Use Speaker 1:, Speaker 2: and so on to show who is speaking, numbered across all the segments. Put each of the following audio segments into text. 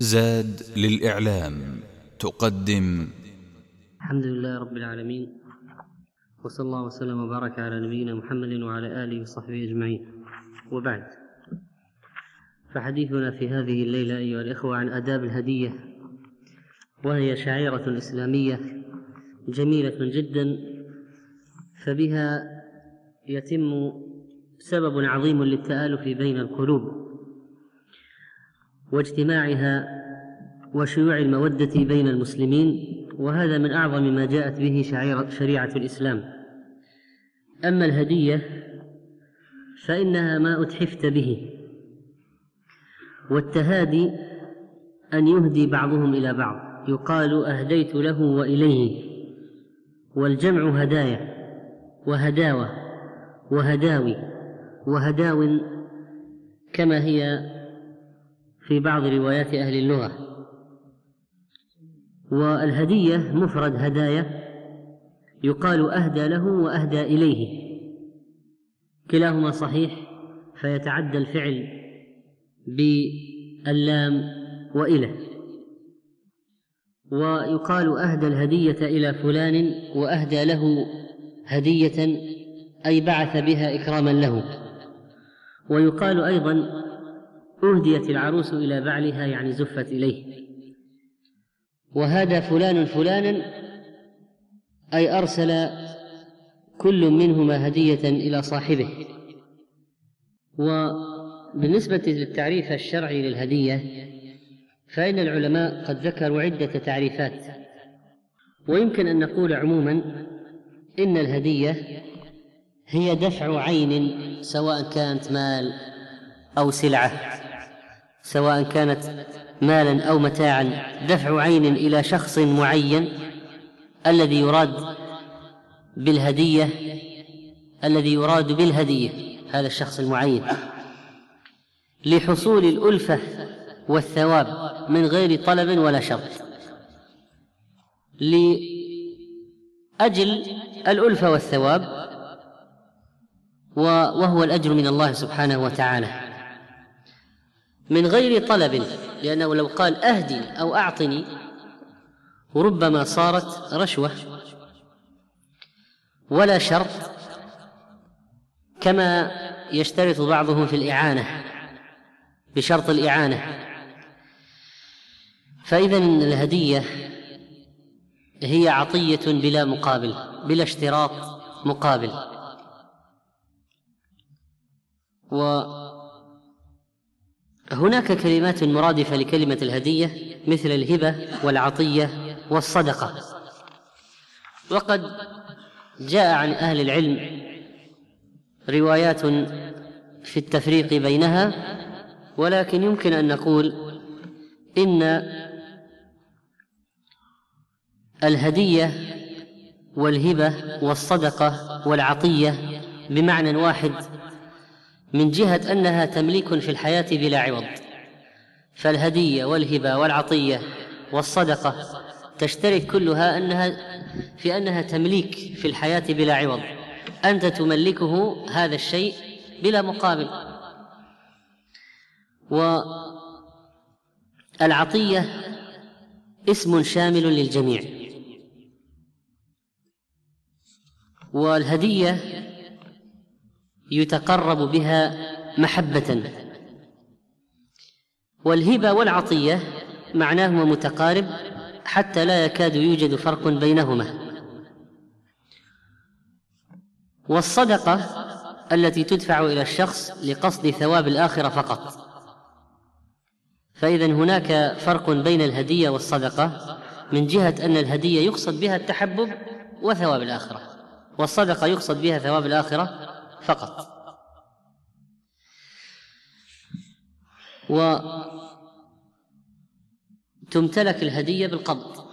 Speaker 1: زاد للإعلام تقدم.
Speaker 2: الحمد لله رب العالمين، وصلى الله وسلم وبارك على نبينا محمد وعلى آله وصحبه أجمعين، وبعد، فحديثنا في هذه الليلة أيها الإخوة عن آداب الهدية، وهي شعيرة إسلامية جميلة جدا، فبها يتم سبب عظيم للتآلف بين القلوب واجتماعها وشيوع المودة بين المسلمين، وهذا من أعظم ما جاءت به شريعة الإسلام. أما الهدية فإنها ما أتحفت به، والتهادي أن يهدي بعضهم إلى بعض، يقال أهديت له وإليه، والجمع هدايا وهداوة وهداوي وهداو كما هي في بعض روايات أهل اللغة. والهدية مفرد هدايا، يقال أهدى له وأهدى إليه، كلاهما صحيح، فيتعدى الفعل باللام وإلى. ويقال أهدى الهدية إلى فلان وأهدى له هدية، أي بعث بها إكراما له. ويقال أيضا أهديت العروس إلى بعلها، يعني زفت إليه. وهدى فلان فلانا، أي أرسل كل منهما هدية إلى صاحبه. وبالنسبة للتعريف الشرعي للهدية، فإن العلماء قد ذكروا عدة تعريفات، ويمكن أن نقول عموما إن الهدية هي دفع عين، سواء كانت مال أو سلعة، سواء كانت مالا أو متاعا، دفع عين إلى شخص معين الذي يراد بالهدية هذا الشخص المعين، لحصول الألفة والثواب من غير طلب ولا شرط، لأجل الألفة والثواب، وهو الأجر من الله سبحانه وتعالى، من غير طلب، لأنه لو قال أهدي أو أعطني ربما صارت رشوة، ولا شرط كما يشترط بعضهم في الإعانة بشرط الإعانة. فإذن الهدية هي عطية بلا مقابل، بلا اشتراط مقابل. وهناك كلمات مرادفة لكلمة الهدية مثل الهبة والعطية والصدقة، وقد جاء عن أهل العلم روايات في التفريق بينها، ولكن يمكن أن نقول إن الهدية والهبة والصدقة والعطية بمعنى واحد، من جهة أنها تمليك في الحياة بلا عوض. فالهدية والهبة والعطية والصدقة تشترك كلها في أنها تمليك في الحياة بلا عوض، أنت تملكه هذا الشيء بلا مقابل. والعطية اسم شامل للجميع، والهدية يتقرب بها محبة، والهبة والعطية معناهما متقارب حتى لا يكاد يوجد فرق بينهما. والصدقة التي تدفع إلى الشخص لقصد ثواب الآخرة فقط. فإذن هناك فرق بين الهدية والصدقة، من جهة أن الهدية يقصد بها التحبب وثواب الآخرة، والصدقة يقصد بها ثواب الآخرة فقط. وتمتلك الهدية بالقبض،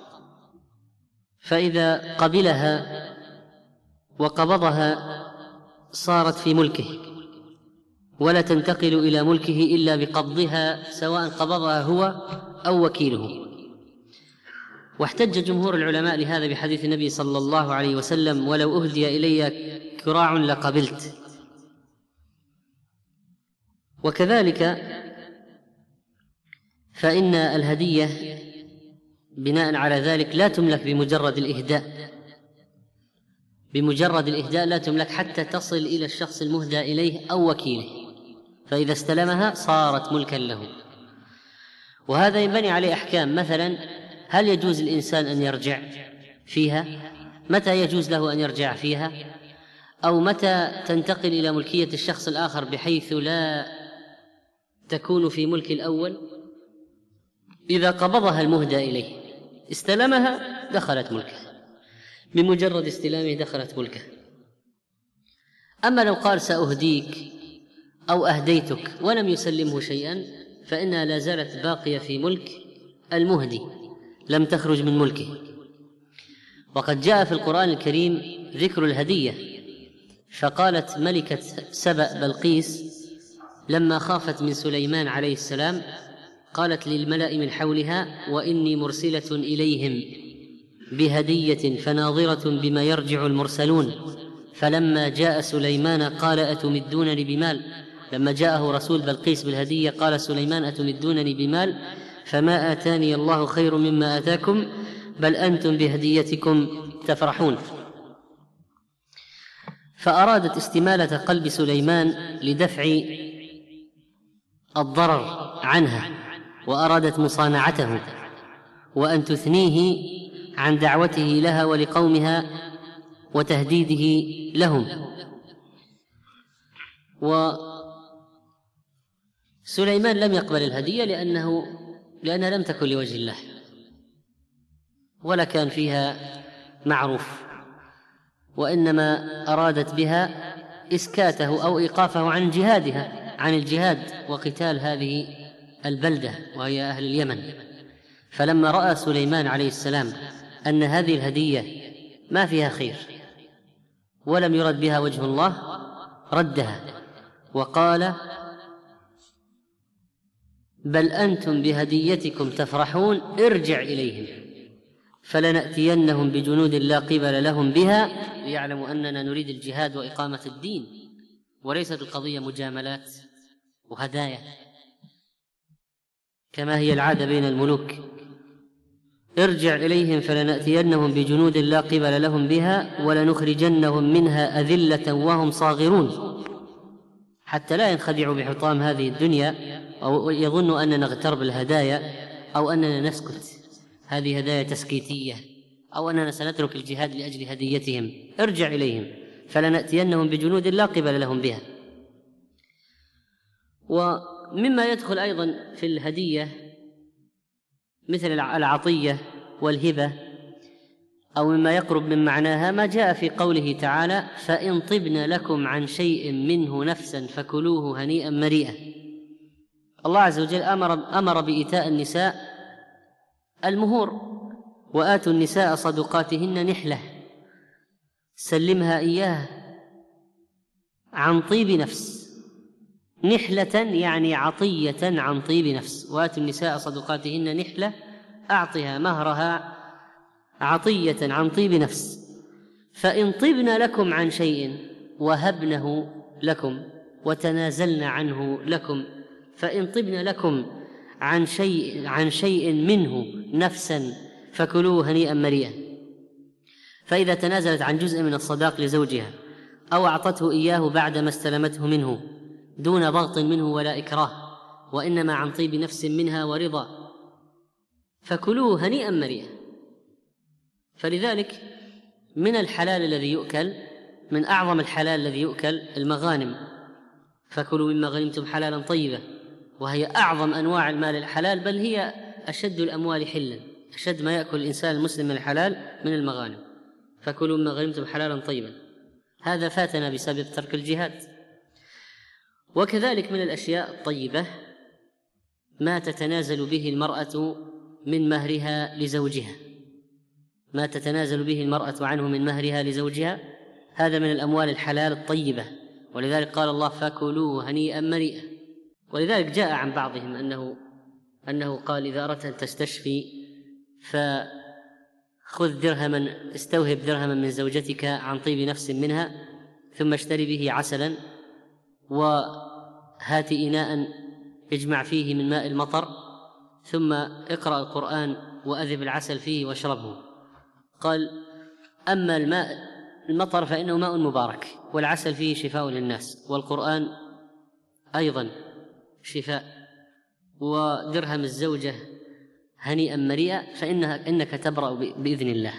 Speaker 2: فإذا قبلها وقبضها صارت في ملكه، ولا تنتقل إلى ملكه إلا بقبضها، سواء قبضها هو أو وكيله. واحتج جمهور العلماء لهذا بحديث النبي صلى الله عليه وسلم: ولو أهدي إلي كراع لقبلت. وكذلك فإن الهدية بناء على ذلك لا تملك بمجرد الإهداء، بمجرد الإهداء لا تملك حتى تصل إلى الشخص المهدى إليه أو وكيله، فإذا استلمها صارت ملكا له. وهذا ينبني عليه أحكام، مثلا هل يجوز للإنسان أن يرجع فيها؟ متى يجوز له أن يرجع فيها؟ أو متى تنتقل إلى ملكية الشخص الآخر بحيث لا تكون في ملك الأول؟ إذا قبضها المهدى إليه استلمها دخلت ملكه، بمجرد استلامه دخلت ملكه. أما لو قال سأهديك أو أهديتك ولم يسلمه شيئا فإنها لا زالت باقية في ملك المهدي، لم تخرج من ملكه. وقد جاء في القرآن الكريم ذكر الهدية، فقالت ملكة سبأ بلقيس لما خافت من سليمان عليه السلام قالت للملأ من حولها: وإني مرسلة إليهم بهدية فناظرة بما يرجع المرسلون. فلما جاء سليمان قال: أتمدونني بمال. لما جاءه رسول بلقيس بالهدية قال سليمان: أتمدونني بمال فما آتاني الله خير مما آتاكم بل أنتم بهديتكم تفرحون. فأرادت استمالة قلب سليمان لدفع الضرر عنها، وأرادت مصانعته وأن تثنيه عن دعوته لها ولقومها وتهديده لهم. وسليمان لم يقبل الهدية لأنها لم تكن لوجه الله ولا كان فيها معروف، وإنما أرادت بها إسكاته أو إيقافه عن جهادها، عن الجهاد وقتال هذه البلدة وهي أهل اليمن. فلما رأى سليمان عليه السلام أن هذه الهدية ما فيها خير ولم يرد بها وجه الله ردها وقال: بل أنتم بهديتكم تفرحون ارجع إليهم فلنأتينهم بجنود لا قبل لهم بها ليعلموا أننا نريد الجهاد وإقامة الدين وليست القضية مجاملات وهدايا كما هي العادة بين الملوك. ارجع إليهم فلنأتينهم بجنود لا قبل لهم بها ولنخرجنهم منها أذلة وهم صاغرون، حتى لا ينخدعوا بحطام هذه الدنيا أو يظنوا أننا نغترب الهدايا أو أننا نسكت، هذه هدايا تسكيتية، أو أننا سنترك الجهاد لأجل هديتهم. ارجع إليهم فلنأتينهم بجنود لا قبل لهم بها. ومما يدخل أيضا في الهدية مثل العطية والهبة، أو مما يقرب من معناها ما جاء في قوله تعالى: فإن طبن لكم عن شيء منه نفسا فكلوه هنيئا مريئا. الله عز وجل أمر بإيتاء النساء المهور: وآتوا النساء صدقاتهن نحلة، سلمها إياه عن طيب نفس. نحلة يعني عطية عن طيب نفس. وآتوا النساء صدقاتهن نحلة، أعطها مهرها عطية عن طيب نفس. فإن طبن لكم عن شيء وهبنه لكم وتنازلن عنه لكم، فإن طبن لكم عن شيء منه نفسا فكلوه هنيئا مريئا. فإذا تنازلت عن جزء من الصداق لزوجها أو أعطته إياه بعدما استلمته منه دون ضغط منه ولا إكراه، وإنما عن طيب نفس منها ورضا، فكلوه هنيئا مريئا. فلذلك من الحلال الذي يؤكل، من أعظم الحلال الذي يؤكل المغانم: فكلوا مما غنمتم حلالا طيبا، وهي أعظم أنواع المال الحلال، بل هي أشد الأموال حلا، أشد ما يأكل الإنسان المسلم من الحلال من المغانم. فكلوا مما غنمتم حلالا طيبا، هذا فاتنا بسبب ترك الجهاد. وكذلك من الأشياء الطيبة ما تتنازل به المرأة من مهرها لزوجها، ما تتنازل به المرأة عنه من مهرها لزوجها، هذا من الأموال الحلال الطيبة. ولذلك قال الله: فكلوه هنيئا مريئا. ولذلك جاء عن بعضهم أنه قال: إذا أردت أن تستشفي فخذ درهما، استوهب درهما من زوجتك عن طيب نفس منها، ثم اشتري به عسلا، وهات إناء اجمع فيه من ماء المطر، ثم اقرأ القرآن وأذب العسل فيه واشربه. قال: أما المطر فإنه ماء مبارك، والعسل فيه شفاء للناس، والقرآن أيضا شفاء، ودرهم الزوجة هنيئا مريئا، فإنك تبرأ بإذن الله.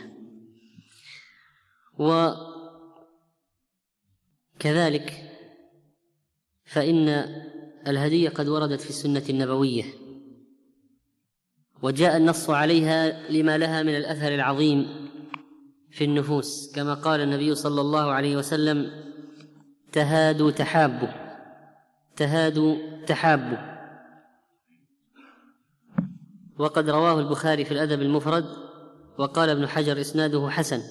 Speaker 2: وكذلك فإن الهدية قد وردت في السنة النبوية، وجاء النص عليها لما لها من الأثر العظيم في النفوس، كما قال النبي صلى الله عليه وسلم: تهادوا تحابوا، تهادوا تحابوا. وقد رواه البخاري في الأدب المفرد، وقال ابن حجر: إسناده حسن.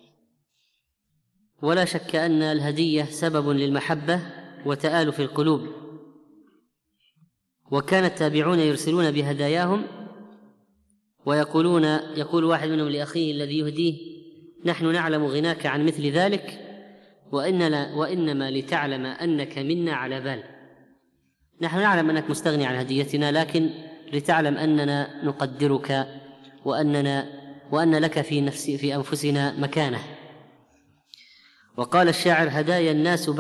Speaker 2: ولا شك أن الهدية سبب للمحبة وتآلف القلوب، وكان التابعون يرسلون بهداياهم يقول واحد منهم لأخيه الذي يهديه: نحن نعلم غناك عن مثل ذلك، وإنما لتعلم أنك منا على بال. نحن نعلم أنك مستغني عن هديتنا، لكن لتعلم أننا نقدرك، وأن لك في أنفسنا مكانة. وقال الشاعر: هدايا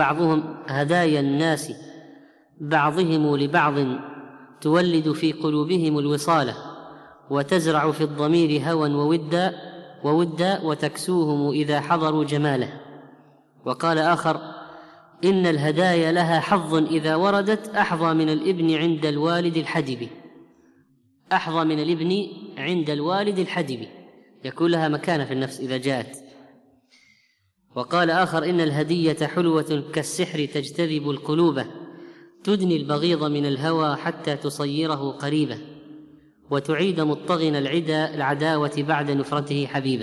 Speaker 2: الناس بعضهم لبعض تولد في قلوبهم الوصالة، وتزرع في الضمير هوى وودا وتكسوهم إذا حضروا جماله. وقال آخر: إن الهدايا لها حظ إذا وردت أحظى من الابن عند الوالد الحدب، أحظى من الابن عند الوالد الحدب، يكون لها مكانة في النفس إذا جاءت. وقال آخر: إن الهدية حلوة كالسحر تجتذب القلوب، تدني البغيض من الهوى حتى تصيره قريبا، وتعيد مطغن العداوة بعد نفرته حبيبة.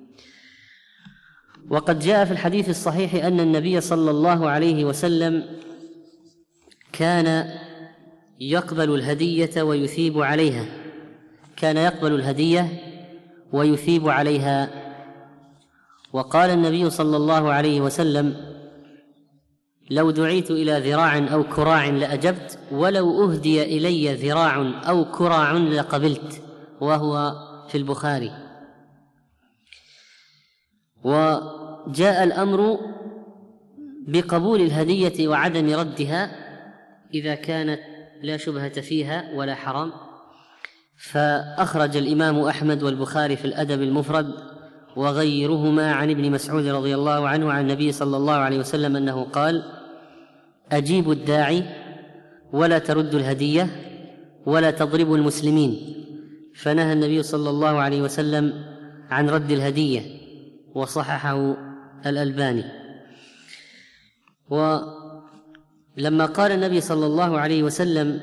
Speaker 2: وقد جاء في الحديث الصحيح أن النبي صلى الله عليه وسلم كان يقبل الهدية ويثيب عليها، كان يقبل الهدية ويثيب عليها. وقال النبي صلى الله عليه وسلم: لو دعيت إلى ذراع أو كراع لأجبت، ولو أهدي إلي ذراع أو كراع لقبلت، وهو في البخاري. وجاء الأمر بقبول الهدية وعدم ردها إذا كانت لا شبهة فيها ولا حرام. فأخرج الإمام أحمد والبخاري في الأدب المفرد وغيرهما عن ابن مسعود رضي الله عنه عن النبي صلى الله عليه وسلم أنه قال: أجيبوا الداعي ولا تردوا الهدية ولا تضربوا المسلمين. فنهى النبي صلى الله عليه وسلم عن رد الهدية، وصححه الألباني. ولما قال النبي صلى الله عليه وسلم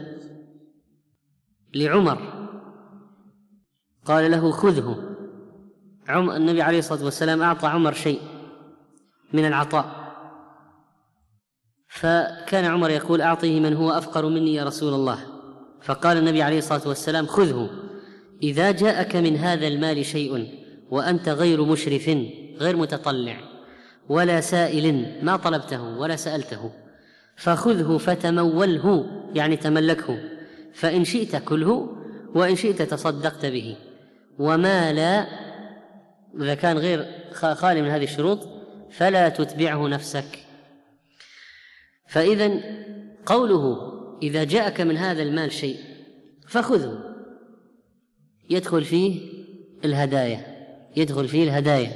Speaker 2: لعمر، قال له: خذه. النبي عليه الصلاة والسلام أعطى عمر شيء من العطاء، فكان عمر يقول: أعطيه من هو أفقر مني يا رسول الله. فقال النبي عليه الصلاة والسلام: خذه، إذا جاءك من هذا المال شيء وأنت غير مشرف، غير متطلع ولا سائل، ما طلبته ولا سألته، فخذه فتموله، يعني تملكه، فإن شئت كله وإن شئت تصدقت به، وما لا، إذا كان غير خالي من هذه الشروط فلا تتبعه نفسك. فإذن قوله إذا جاءك من هذا المال شيء فخذه يدخل فيه الهدايا.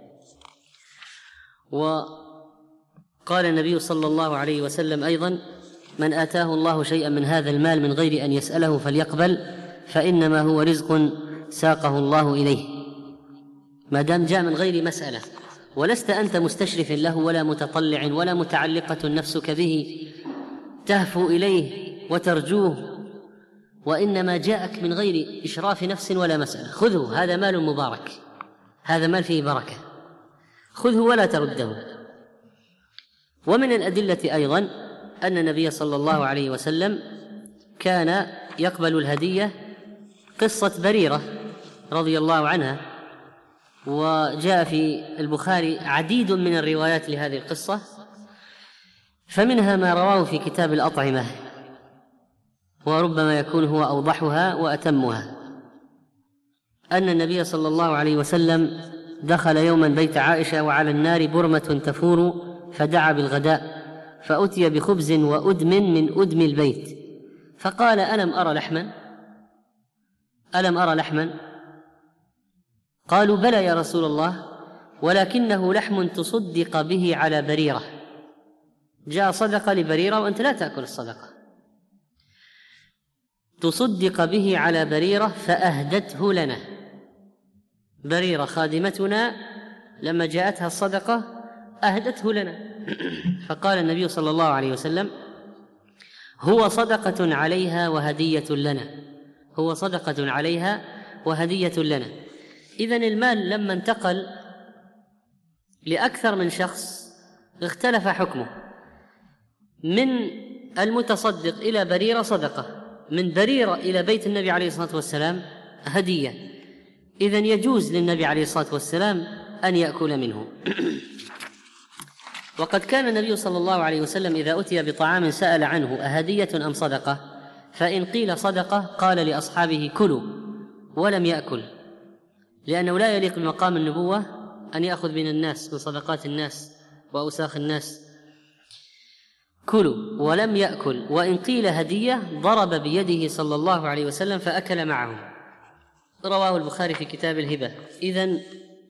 Speaker 2: وقال النبي صلى الله عليه وسلم أيضا: من آتاه الله شيئا من هذا المال من غير أن يسأله فليقبل، فإنما هو رزق ساقه الله إليه، ما دام جاء من غير مسألة، ولست أنت مستشرف له ولا متطلع ولا متعلقة نفسك به تهفو إليه وترجوه، وإنما جاءك من غير إشراف نفس ولا مسألة. خذه، هذا مال مبارك، هذا مال فيه بركة، خذه ولا ترده. ومن الأدلة أيضا أن النبي صلى الله عليه وسلم كان يقبل الهدية، قصة بريرة رضي الله عنها، وجاء في البخاري عديد من الروايات لهذه القصة، فمنها ما رواه في كتاب الأطعمة وربما يكون هو أوضحها وأتمها، أن النبي صلى الله عليه وسلم دخل يوما بيت عائشة وعلى النار برمة تفور، فدعا بالغداء، فأتي بخبز وأدم من أدم البيت، فقال: ألم أرى لحما؟ قالوا: بلى يا رسول الله، ولكنه لحم تصدق به على بريرة. جاء صدقة لبريرة وأنت لا تأكل الصدقة، تصدق به على بريرة فأهدته لنا. بريرة خادمتنا لما جاءتها الصدقة أهدته لنا. فقال النبي صلى الله عليه وسلم: هو صدقة عليها وهدية لنا، هو صدقة عليها وهدية لنا. إذن المال لما انتقل لأكثر من شخص اختلف حكمه، من المتصدق إلى بريرة صدقة، من بريرة إلى بيت النبي عليه الصلاة والسلام هدية. إذن يجوز للنبي عليه الصلاة والسلام أن يأكل منه. وقد كان النبي صلى الله عليه وسلم إذا أتي بطعام سأل عنه: أهدية أم صدقة؟ فإن قيل صدقة قال لأصحابه: كلوا، ولم يأكل، لأنه لا يليق بمقام النبوة أن يأخذ من الناس، من صدقات الناس وأوساخ الناس. كلوا ولم يأكل. وإن قيل هدية ضرب بيده صلى الله عليه وسلم فأكل معه. رواه البخاري في كتاب الهبة. إذن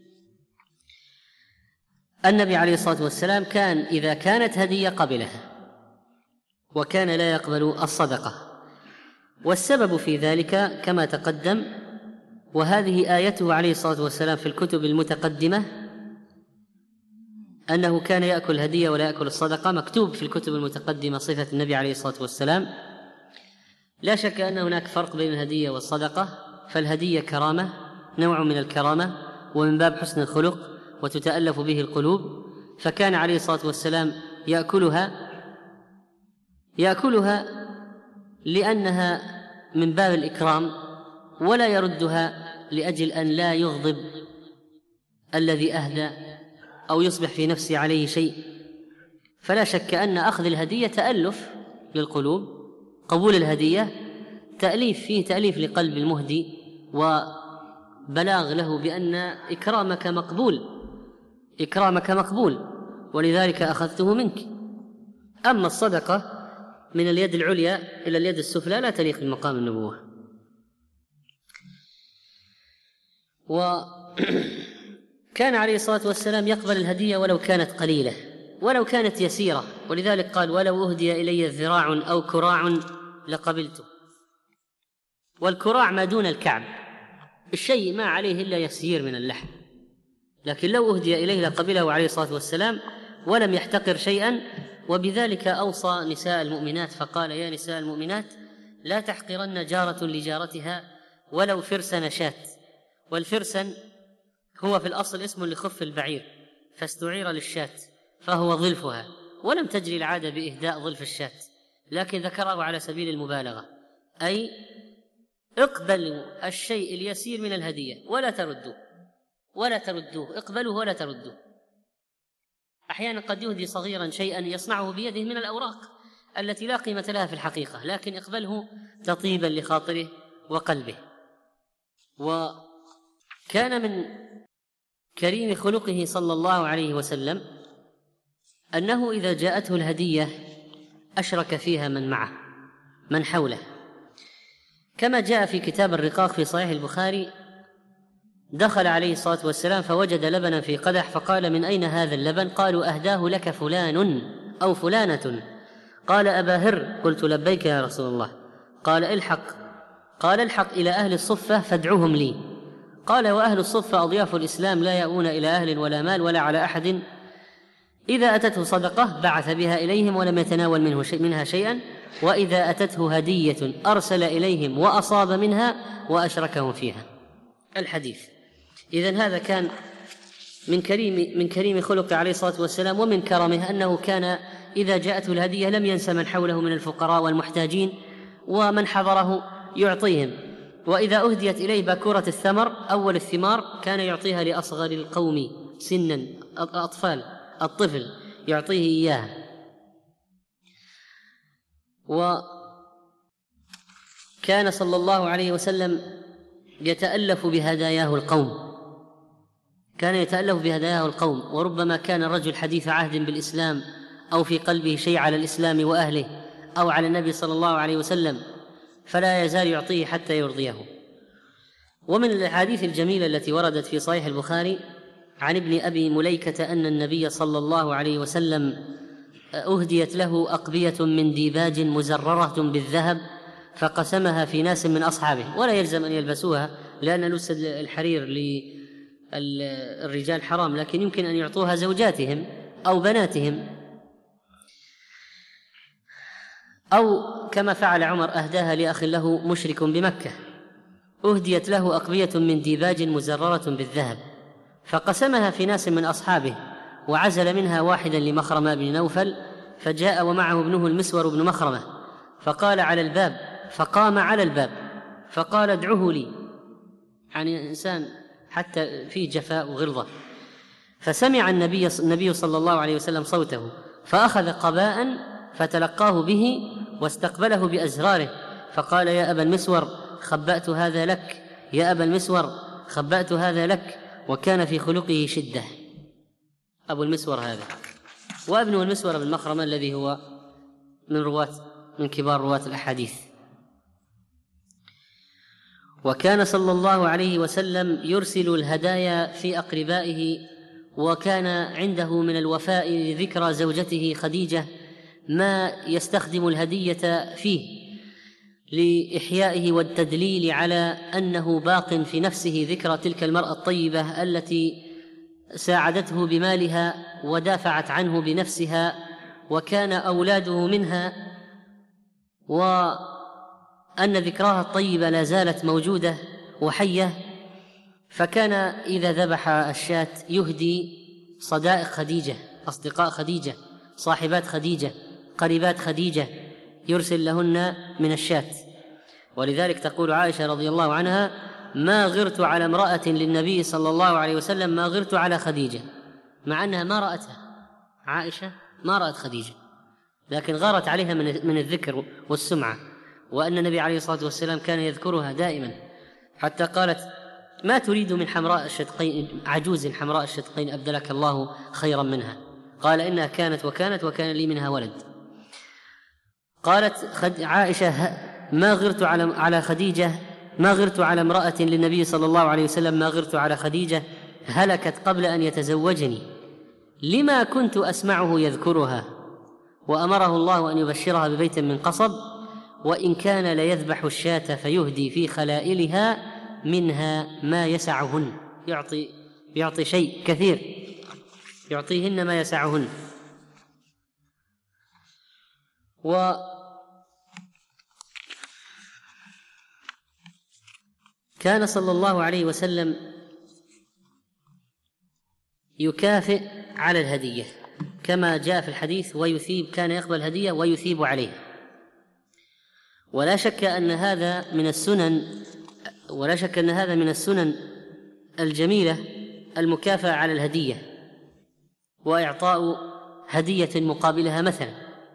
Speaker 2: النبي عليه الصلاة والسلام كان إذا كانت هدية قبلها، وكان لا يقبل الصدقة، والسبب في ذلك كما تقدم، وهذه آيته عليه الصلاة والسلام في الكتب المتقدمة، أنه كان يأكل هدية ولا يأكل الصدقة، مكتوب في الكتب المتقدمة صفة النبي عليه الصلاة والسلام. لا شك أن هناك فرق بين الهدية والصدقة، فالهدية كرامة، نوع من الكرامة، ومن باب حسن الخلق وتتألف به القلوب، فكان عليه الصلاة والسلام يأكلها لأنها من باب الإكرام، ولا يردها لأجل أن لا يغضب الذي أهدى أو يصبح في نفسه عليه شيء. فلا شك أن أخذ الهدية تألف للقلوب، قبول الهدية تأليف، فيه تأليف لقلب المهدي وبلاغ له بأن إكرامك مقبول، ولذلك أخذته منك. أما الصدقة من اليد العليا إلى اليد السفلى لا تليق بمقام النبوة. وكان عليه الصلاة والسلام يقبل الهدية ولو كانت قليلة، ولو كانت يسيرة، ولذلك قال: ولو أهدي إلي ذراع أو كراع لقبلته. والكراع ما دون الكعب، الشيء ما عليه إلا يسير من اللحم، لكن لو أهدي إليه لقبله عليه الصلاة والسلام ولم يحتقر شيئا. وبذلك أوصى نساء المؤمنات فقال: يا نساء المؤمنات لا تحقرن جارة لجارتها ولو فرسن شاة. والفرسن هو في الأصل اسم لخف البعير، فاستعير للشاة فهو ظلفها، ولم تجري العادة بإهداء ظلف الشاة، لكن ذكره على سبيل المبالغة، أي اقبلوا الشيء اليسير من الهدية ولا تردوه، اقبلوه ولا تردوه. أحيانا قد يهدي صغيرا شيئا يصنعه بيده من الأوراق التي لا قيمة لها في الحقيقة، لكن اقبله تطيبا لخاطره وقلبه. وكان من كريم خلقه صلى الله عليه وسلم أنه إذا جاءته الهدية أشرك فيها من معه، من حوله، كما جاء في كتاب الرقاق في صحيح البخاري: دخل عليه الصلاة والسلام فوجد لبنا في قدح، فقال: من أين هذا اللبن؟ قالوا: أهداه لك فلان أو فلانة. قال: أبا هر. قلت: لبيك يا رسول الله. قال: الحق إلى أهل الصفة فادعوهم لي. قال: وأهل الصفة أضياف الإسلام لا يأوون إلى أهل ولا مال ولا على أحد، إذا أتته صدقة بعث بها إليهم ولم يتناول منها شيئا، وإذا أتته هدية أرسل إليهم وأصاب منها وأشركهم فيها. الحديث. إذن هذا كان من كريم خلقه عليه الصلاة والسلام، ومن كرمه أنه كان إذا جاءته الهدية لم ينس من حوله من الفقراء والمحتاجين، ومن حضره يعطيهم. وإذا أهديت إليه باكورة الثمر أول الثمار كان يعطيها لأصغر القوم سنا، الطفل يعطيه إياها. كان صلى الله عليه وسلم يتألف بهداياه القوم، وربما كان الرجل حديث عهد بالإسلام أو في قلبه شيء على الإسلام وأهله أو على النبي صلى الله عليه وسلم، فلا يزال يعطيه حتى يرضيه. ومن الأحاديث الجميلة التي وردت في صحيح البخاري عن ابن أبي مليكة أن النبي صلى الله عليه وسلم أهديت له أقبية من ديباج مزررة بالذهب فقسمها في ناس من أصحابه، ولا يلزم أن يلبسوها لأن لبس الحرير للرجال حرام، لكن يمكن أن يعطوها زوجاتهم أو بناتهم، أو كما فعل عمر أهداها لأخ له مشرك بمكة، أهديت له أقبية من ديباج مزررة بالذهب فقسمها في ناس من أصحابه وعزل منها واحدا لمخرمة بن نوفل، فجاء ومعه ابنه المسور بن مخرمة فقام على الباب فقال ادعوه لي، يعني إنسان حتى فيه جفاء وغلظة. فسمع النبي صلى الله عليه وسلم صوته فأخذ قباء فتلقاه به واستقبله بأزراره فقال يا أبا المسور خبأت هذا لك، يا أبا المسور خبأت هذا لك، وكان في خلقه شدة. أبو المسور هذا وابنه المسور بن مخرمة الذي هو من كبار رواة الأحاديث. وكان صلى الله عليه وسلم يرسل الهدايا في أقربائه، وكان عنده من الوفاء لذكرى زوجته خديجة ما يستخدم الهدية فيه لإحيائه والتدليل على أنه باق في نفسه ذكرى تلك المرأة الطيبة التي ساعدته بمالها ودافعت عنه بنفسها وكان أولاده منها، وأن ذكراها الطيبة لا زالت موجودة وحية. فكان إذا ذبح الشاة يهدي صدائق خديجة، أصدقاء خديجة، صاحبات خديجة، قريبات خديجة، يرسل لهن من الشاة. ولذلك تقول عائشة رضي الله عنها ما غرت على امرأة للنبي صلى الله عليه وسلم ما غرت على خديجة، مع أنها ما رأتها، عائشة ما رأت خديجة، لكن غارت عليها من الذكر والسمعة، وأن النبي عليه الصلاة والسلام كان يذكرها دائما، حتى قالت ما تريد من حمراء الشدقين، عجوز حمراء الشدقين أبدلك الله خيرا منها، قال إنها كانت وكان لي منها ولد. قالت عائشة ما غرت على خديجة، ما غرت على امرأة للنبي صلى الله عليه وسلم ما غرت على خديجة، هلكت قبل أن يتزوجني، لما كنت أسمعه يذكرها، وأمره الله أن يبشرها ببيت من قصب، وإن كان ليذبح الشاة فيهدي في خلائلها منها ما يسعهن، يعطي شيء كثير، يعطيهن ما يسعهن. وكان صلى الله عليه وسلم يكافئ على الهدية كما جاء في الحديث، ويثيب، كان يقبل الهدية ويثيب عليه. ولا شك أن هذا من السنن الجميلة المكافأة على الهدية وإعطاء هدية مقابلها مثلا،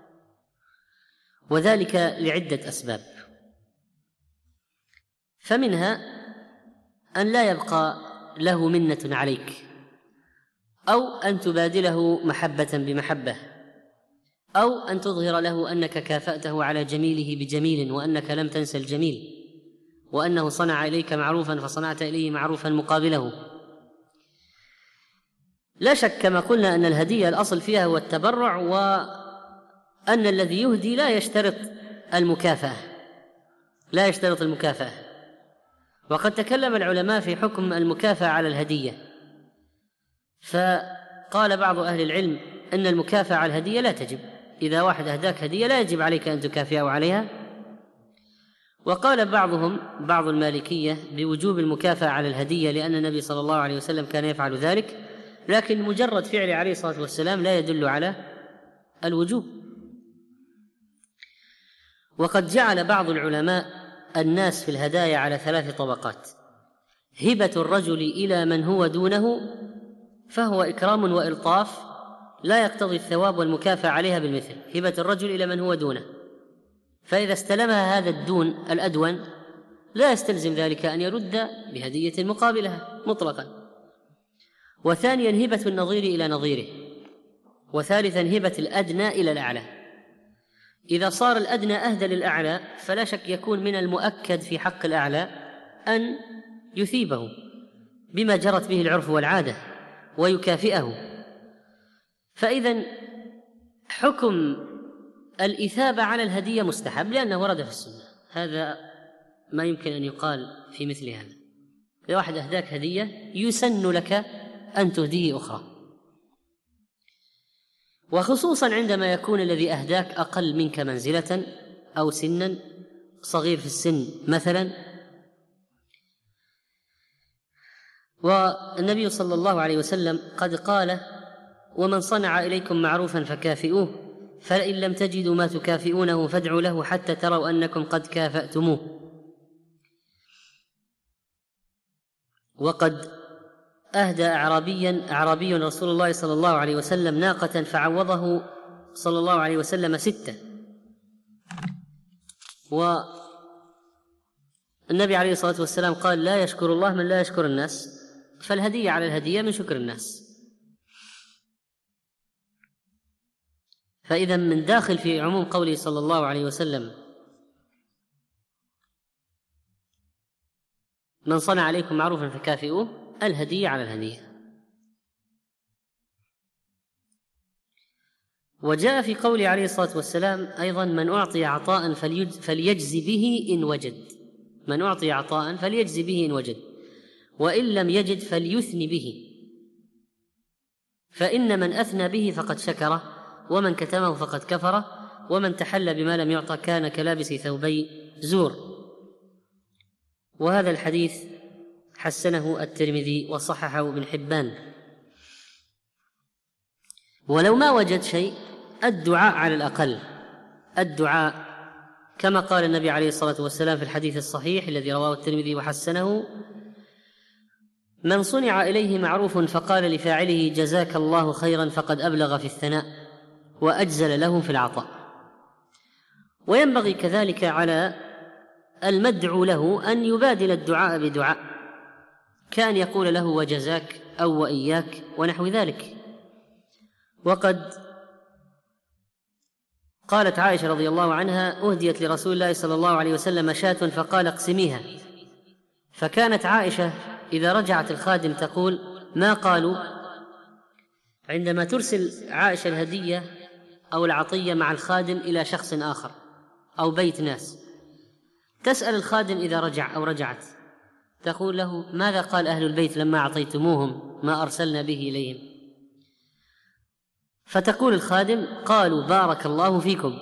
Speaker 2: وذلك لعدة أسباب، فمنها أن لا يبقى له منة عليك، أو أن تبادله محبة بمحبة، أو أن تظهر له أنك كافأته على جميله بجميل وأنك لم تنس الجميل، وأنه صنع إليك معروفا فصنعت إليه معروفا مقابله. لا شك كما قلنا أن الهدية الأصل فيها هو التبرع، وأن الذي يهدي لا يشترط المكافأة. وقد تكلم العلماء في حكم المكافأة على الهدية، فقال بعض أهل العلم أن المكافأة على الهدية لا تجب، إذا واحد أهداك هدية لا يجب عليك أن تكافئه عليها. وقال بعض المالكية بوجوب المكافأة على الهدية، لأن النبي صلى الله عليه وسلم كان يفعل ذلك، لكن مجرد فعل عليه الصلاة والسلام لا يدل على الوجوب. وقد جعل بعض العلماء الناس في الهدايا على 3 طبقات: هبة الرجل إلى من هو دونه فهو إكرام وإلطاف لا يقتضي الثواب والمكافأة عليها بالمثل، هبة الرجل إلى من هو دونه، فإذا استلمها هذا الأدون لا يستلزم ذلك أن يرد بهدية مقابلها مطلقا. وثانيا هبة النظير إلى نظيره. وثالثا هبة الأدنى إلى الأعلى. إذا صار الأدنى أهدى للأعلى فلا شك يكون من المؤكد في حق الأعلى أن يثيبه بما جرت به العرف والعادة ويكافئه. فإذا حكم الإثابة على الهدية مستحب لأنه ورد في السنة. هذا ما يمكن أن يقال في مثل هذا. إذا واحد أهداك هدية يسن لك أن تهديه أخرى، وخصوصا عندما يكون الذي أهداك أقل منك منزلة أو سنا، صغير في السن مثلا. والنبي صلى الله عليه وسلم قد قال: ومن صنع إليكم معروفا فكافئوه، فإن لم تجدوا ما تكافئونه فادعوا له حتى تروا أنكم قد كافأتموه. وقد أهدى أعرابي رسول الله صلى الله عليه وسلم ناقة فعوضه صلى الله عليه وسلم 6. والنبي عليه الصلاة والسلام قال: لا يشكر الله من لا يشكر الناس. فالهدية على الهدية من شكر الناس. فإذا من داخل في عموم قوله صلى الله عليه وسلم: من صنع عليكم معروفا فكافئوه، الهدية على الهدية. وجاء في قوله عليه الصلاة والسلام أيضا: من أعطي عطاء فليجزي به إن وجد. من أعطي عطاء فليجزي به إن وجد، وإن لم يجد فليثني به، فإن من أثنى به فقد شكره، ومن كتمه فقد كفره، ومن تحلى بما لم يعطى كان كلابس ثوبي زور. وهذا الحديث حسنه الترمذي وصححه ابن حبان. ولو ما وجد شيء، الدعاء على الأقل، الدعاء كما قال النبي عليه الصلاة والسلام في الحديث الصحيح الذي رواه الترمذي وحسنه: من صنع إليه معروف فقال لفاعله جزاك الله خيرا فقد أبلغ في الثناء وأجزل له في العطاء. وينبغي كذلك على المدعو له أن يبادل الدعاء بدعاء، كان يقول له وجزاك أو وإياك ونحو ذلك. وقد قالت عائشة رضي الله عنها: أهديت لرسول الله صلى الله عليه وسلم شاة فقال اقسميها. فكانت عائشة إذا رجعت الخادم تقول: ما قالوا؟ عندما ترسل عائشة الهدية أو العطية مع الخادم إلى شخص آخر أو بيت ناس، تسأل الخادم إذا رجع أو رجعت، تقول له: ماذا قال أهل البيت لما أعطيتموهم ما أرسلنا به إليهم؟ فتقول الخادم: قالوا بارك الله فيكم.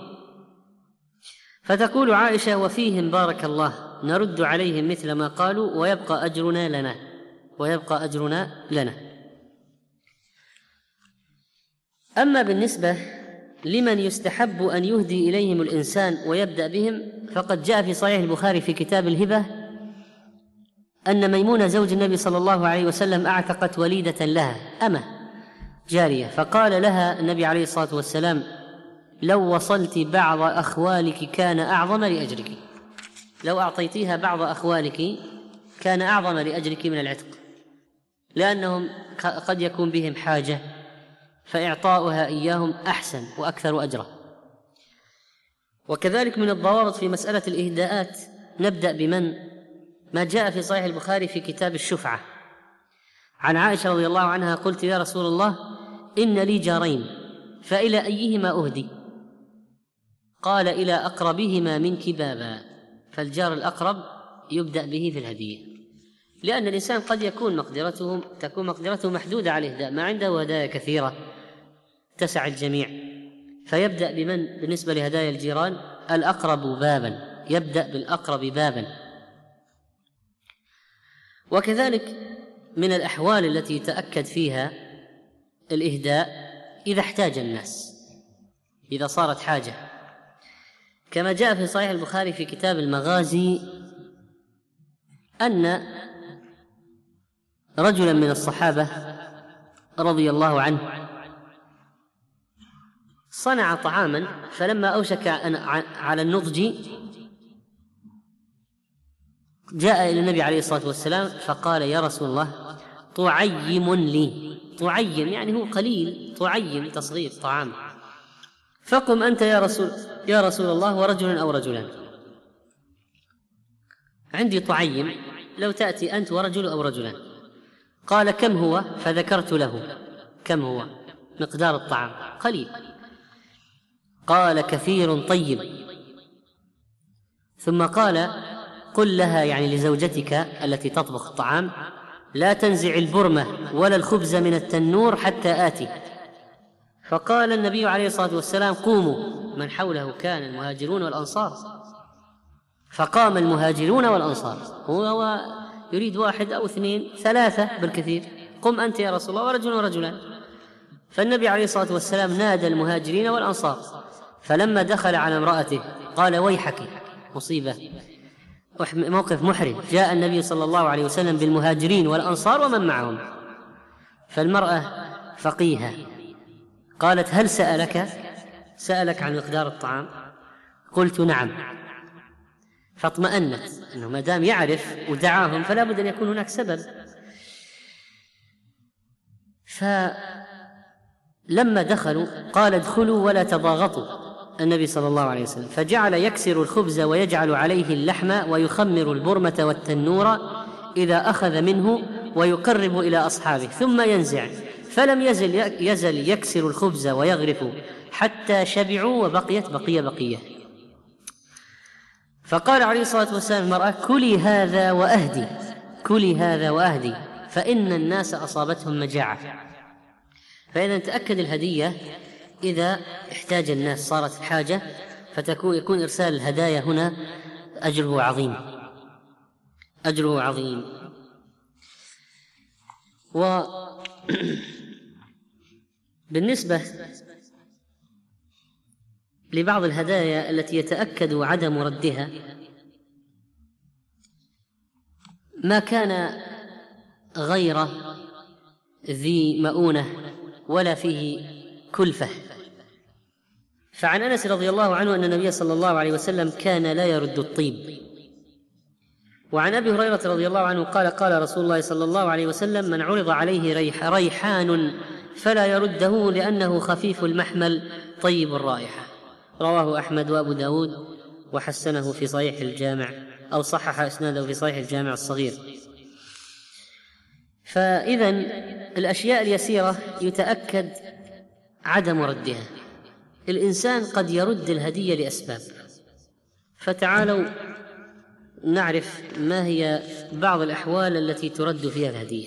Speaker 2: فتقول عائشة: وفيهم بارك الله، نرد عليهم مثل ما قالوا ويبقى أجرنا لنا. أما بالنسبة لمن يستحب أن يهدي إليهم الإنسان ويبدأ بهم، فقد جاء في صحيح البخاري في كتاب الهبة أن ميمونة زوج النبي صلى الله عليه وسلم أعتقت وليدة لها أمة جارية، فقال لها النبي عليه الصلاة والسلام: لو وصلت بعض أخوالك كان أعظم لأجرك. لو أعطيتيها بعض أخوالك كان أعظم لأجرك من العتق، لأنهم قد يكون بهم حاجة، فإعطاؤها إياهم أحسن وأكثر أجرا. وكذلك من الضوابط في مسألة الإهداءات نبدأ بمن ما جاء في صحيح البخاري في كتاب الشفعة عن عائشة رضي الله عنها: قلت يا رسول الله إن لي جارين فإلى أيهما أهدي؟ قال: إلى أقربهما منك بابا. فالجار الأقرب يبدأ به في الهدية، لأن الإنسان قد تكون مقدرته محدودة على الإهداء، ما عنده هدايا كثيرة تسع الجميع، فيبدأ بمن بالنسبة لهدايا الجيران؟ الأقرب بابا، يبدأ بالأقرب بابا. وكذلك من الأحوال التي يتأكد فيها الإهداء إذا احتاج الناس، إذا صارت حاجة، كما جاء في صحيح البخاري في كتاب المغازي أن رجلا من الصحابة رضي الله عنه صنع طعاما، فلما أوشك على النضج جاء إلى النبي عليه الصلاة والسلام فقال: يا رسول الله، طعيم لي. طعيم يعني هو قليل، طعيم تصغير طعام. فقم أنت يا رسول الله ورجل أو رجلان. عندي طعيم، لو تأتي أنت ورجل أو رجلان. قال: كم هو؟ فذكرت له كم هو مقدار الطعام. قليل. قال: كثير طيب. ثم قال: قل لها، يعني لزوجتك التي تطبخ الطعام: لا تنزع البرمة ولا الخبز من التنور حتى آتي. فقال النبي عليه الصلاة والسلام: قوموا. من حوله كان المهاجرون والأنصار، فقام المهاجرون والأنصار. هو يريد 1 أو 2 3 بالكثير. قم أنت يا رسول الله ورجل ورجلان. فالنبي عليه الصلاة والسلام نادى المهاجرين والأنصار، فلما دخل على امرأته قال: ويحك، مصيبة، موقف محرج. جاء النبي صلى الله عليه وسلم بالمهاجرين والأنصار ومن معهم. فالمرأة فقيهة قالت: هل سألك عن مقدار الطعام؟ قلت: نعم. فاطمأنت أنه ما دام يعرف ودعاهم فلا بد أن يكون هناك سبب. فلما دخلوا قال: ادخلوا ولا تضاغطوا النبي صلى الله عليه وسلم، فجعل يكسر الخبز ويجعل عليه اللحم ويخمر البرمة والتنور إذا أخذ منه ويقرب إلى أصحابه ثم ينزع، فلم يزل يكسر الخبز ويغرف حتى شبعوا وبقيت بقية. فقال عليه الصلاة والسلام المرأة: كلي هذا وأهدي فإن الناس أصابتهم مجاعة. فإذا تأكد الهدية إذا احتاج الناس، صارت الحاجة، يكون إرسال الهدايا هنا أجره عظيم. وبالنسبة لبعض الهدايا التي يتأكد عدم ردها، ما كان غير ذي مؤونة ولا فيه كلفة. فعن أنس رضي الله عنه أن النبي صلى الله عليه وسلم كان لا يرد الطيب. وعن أبي هريرة رضي الله عنه قال: قال رسول الله صلى الله عليه وسلم: من عرض عليه ريحان فلا يرده لأنه خفيف المحمل طيب الرائحة. رواه أحمد وأبو داود وحسنه في صحيح الجامع، أو صحح إسناده في صحيح الجامع الصغير. فإذا الأشياء اليسيرة يتأكد عدم ردها. الإنسان قد يرد الهدية لأسباب، فتعالوا نعرف ما هي بعض الأحوال التي ترد فيها الهدية.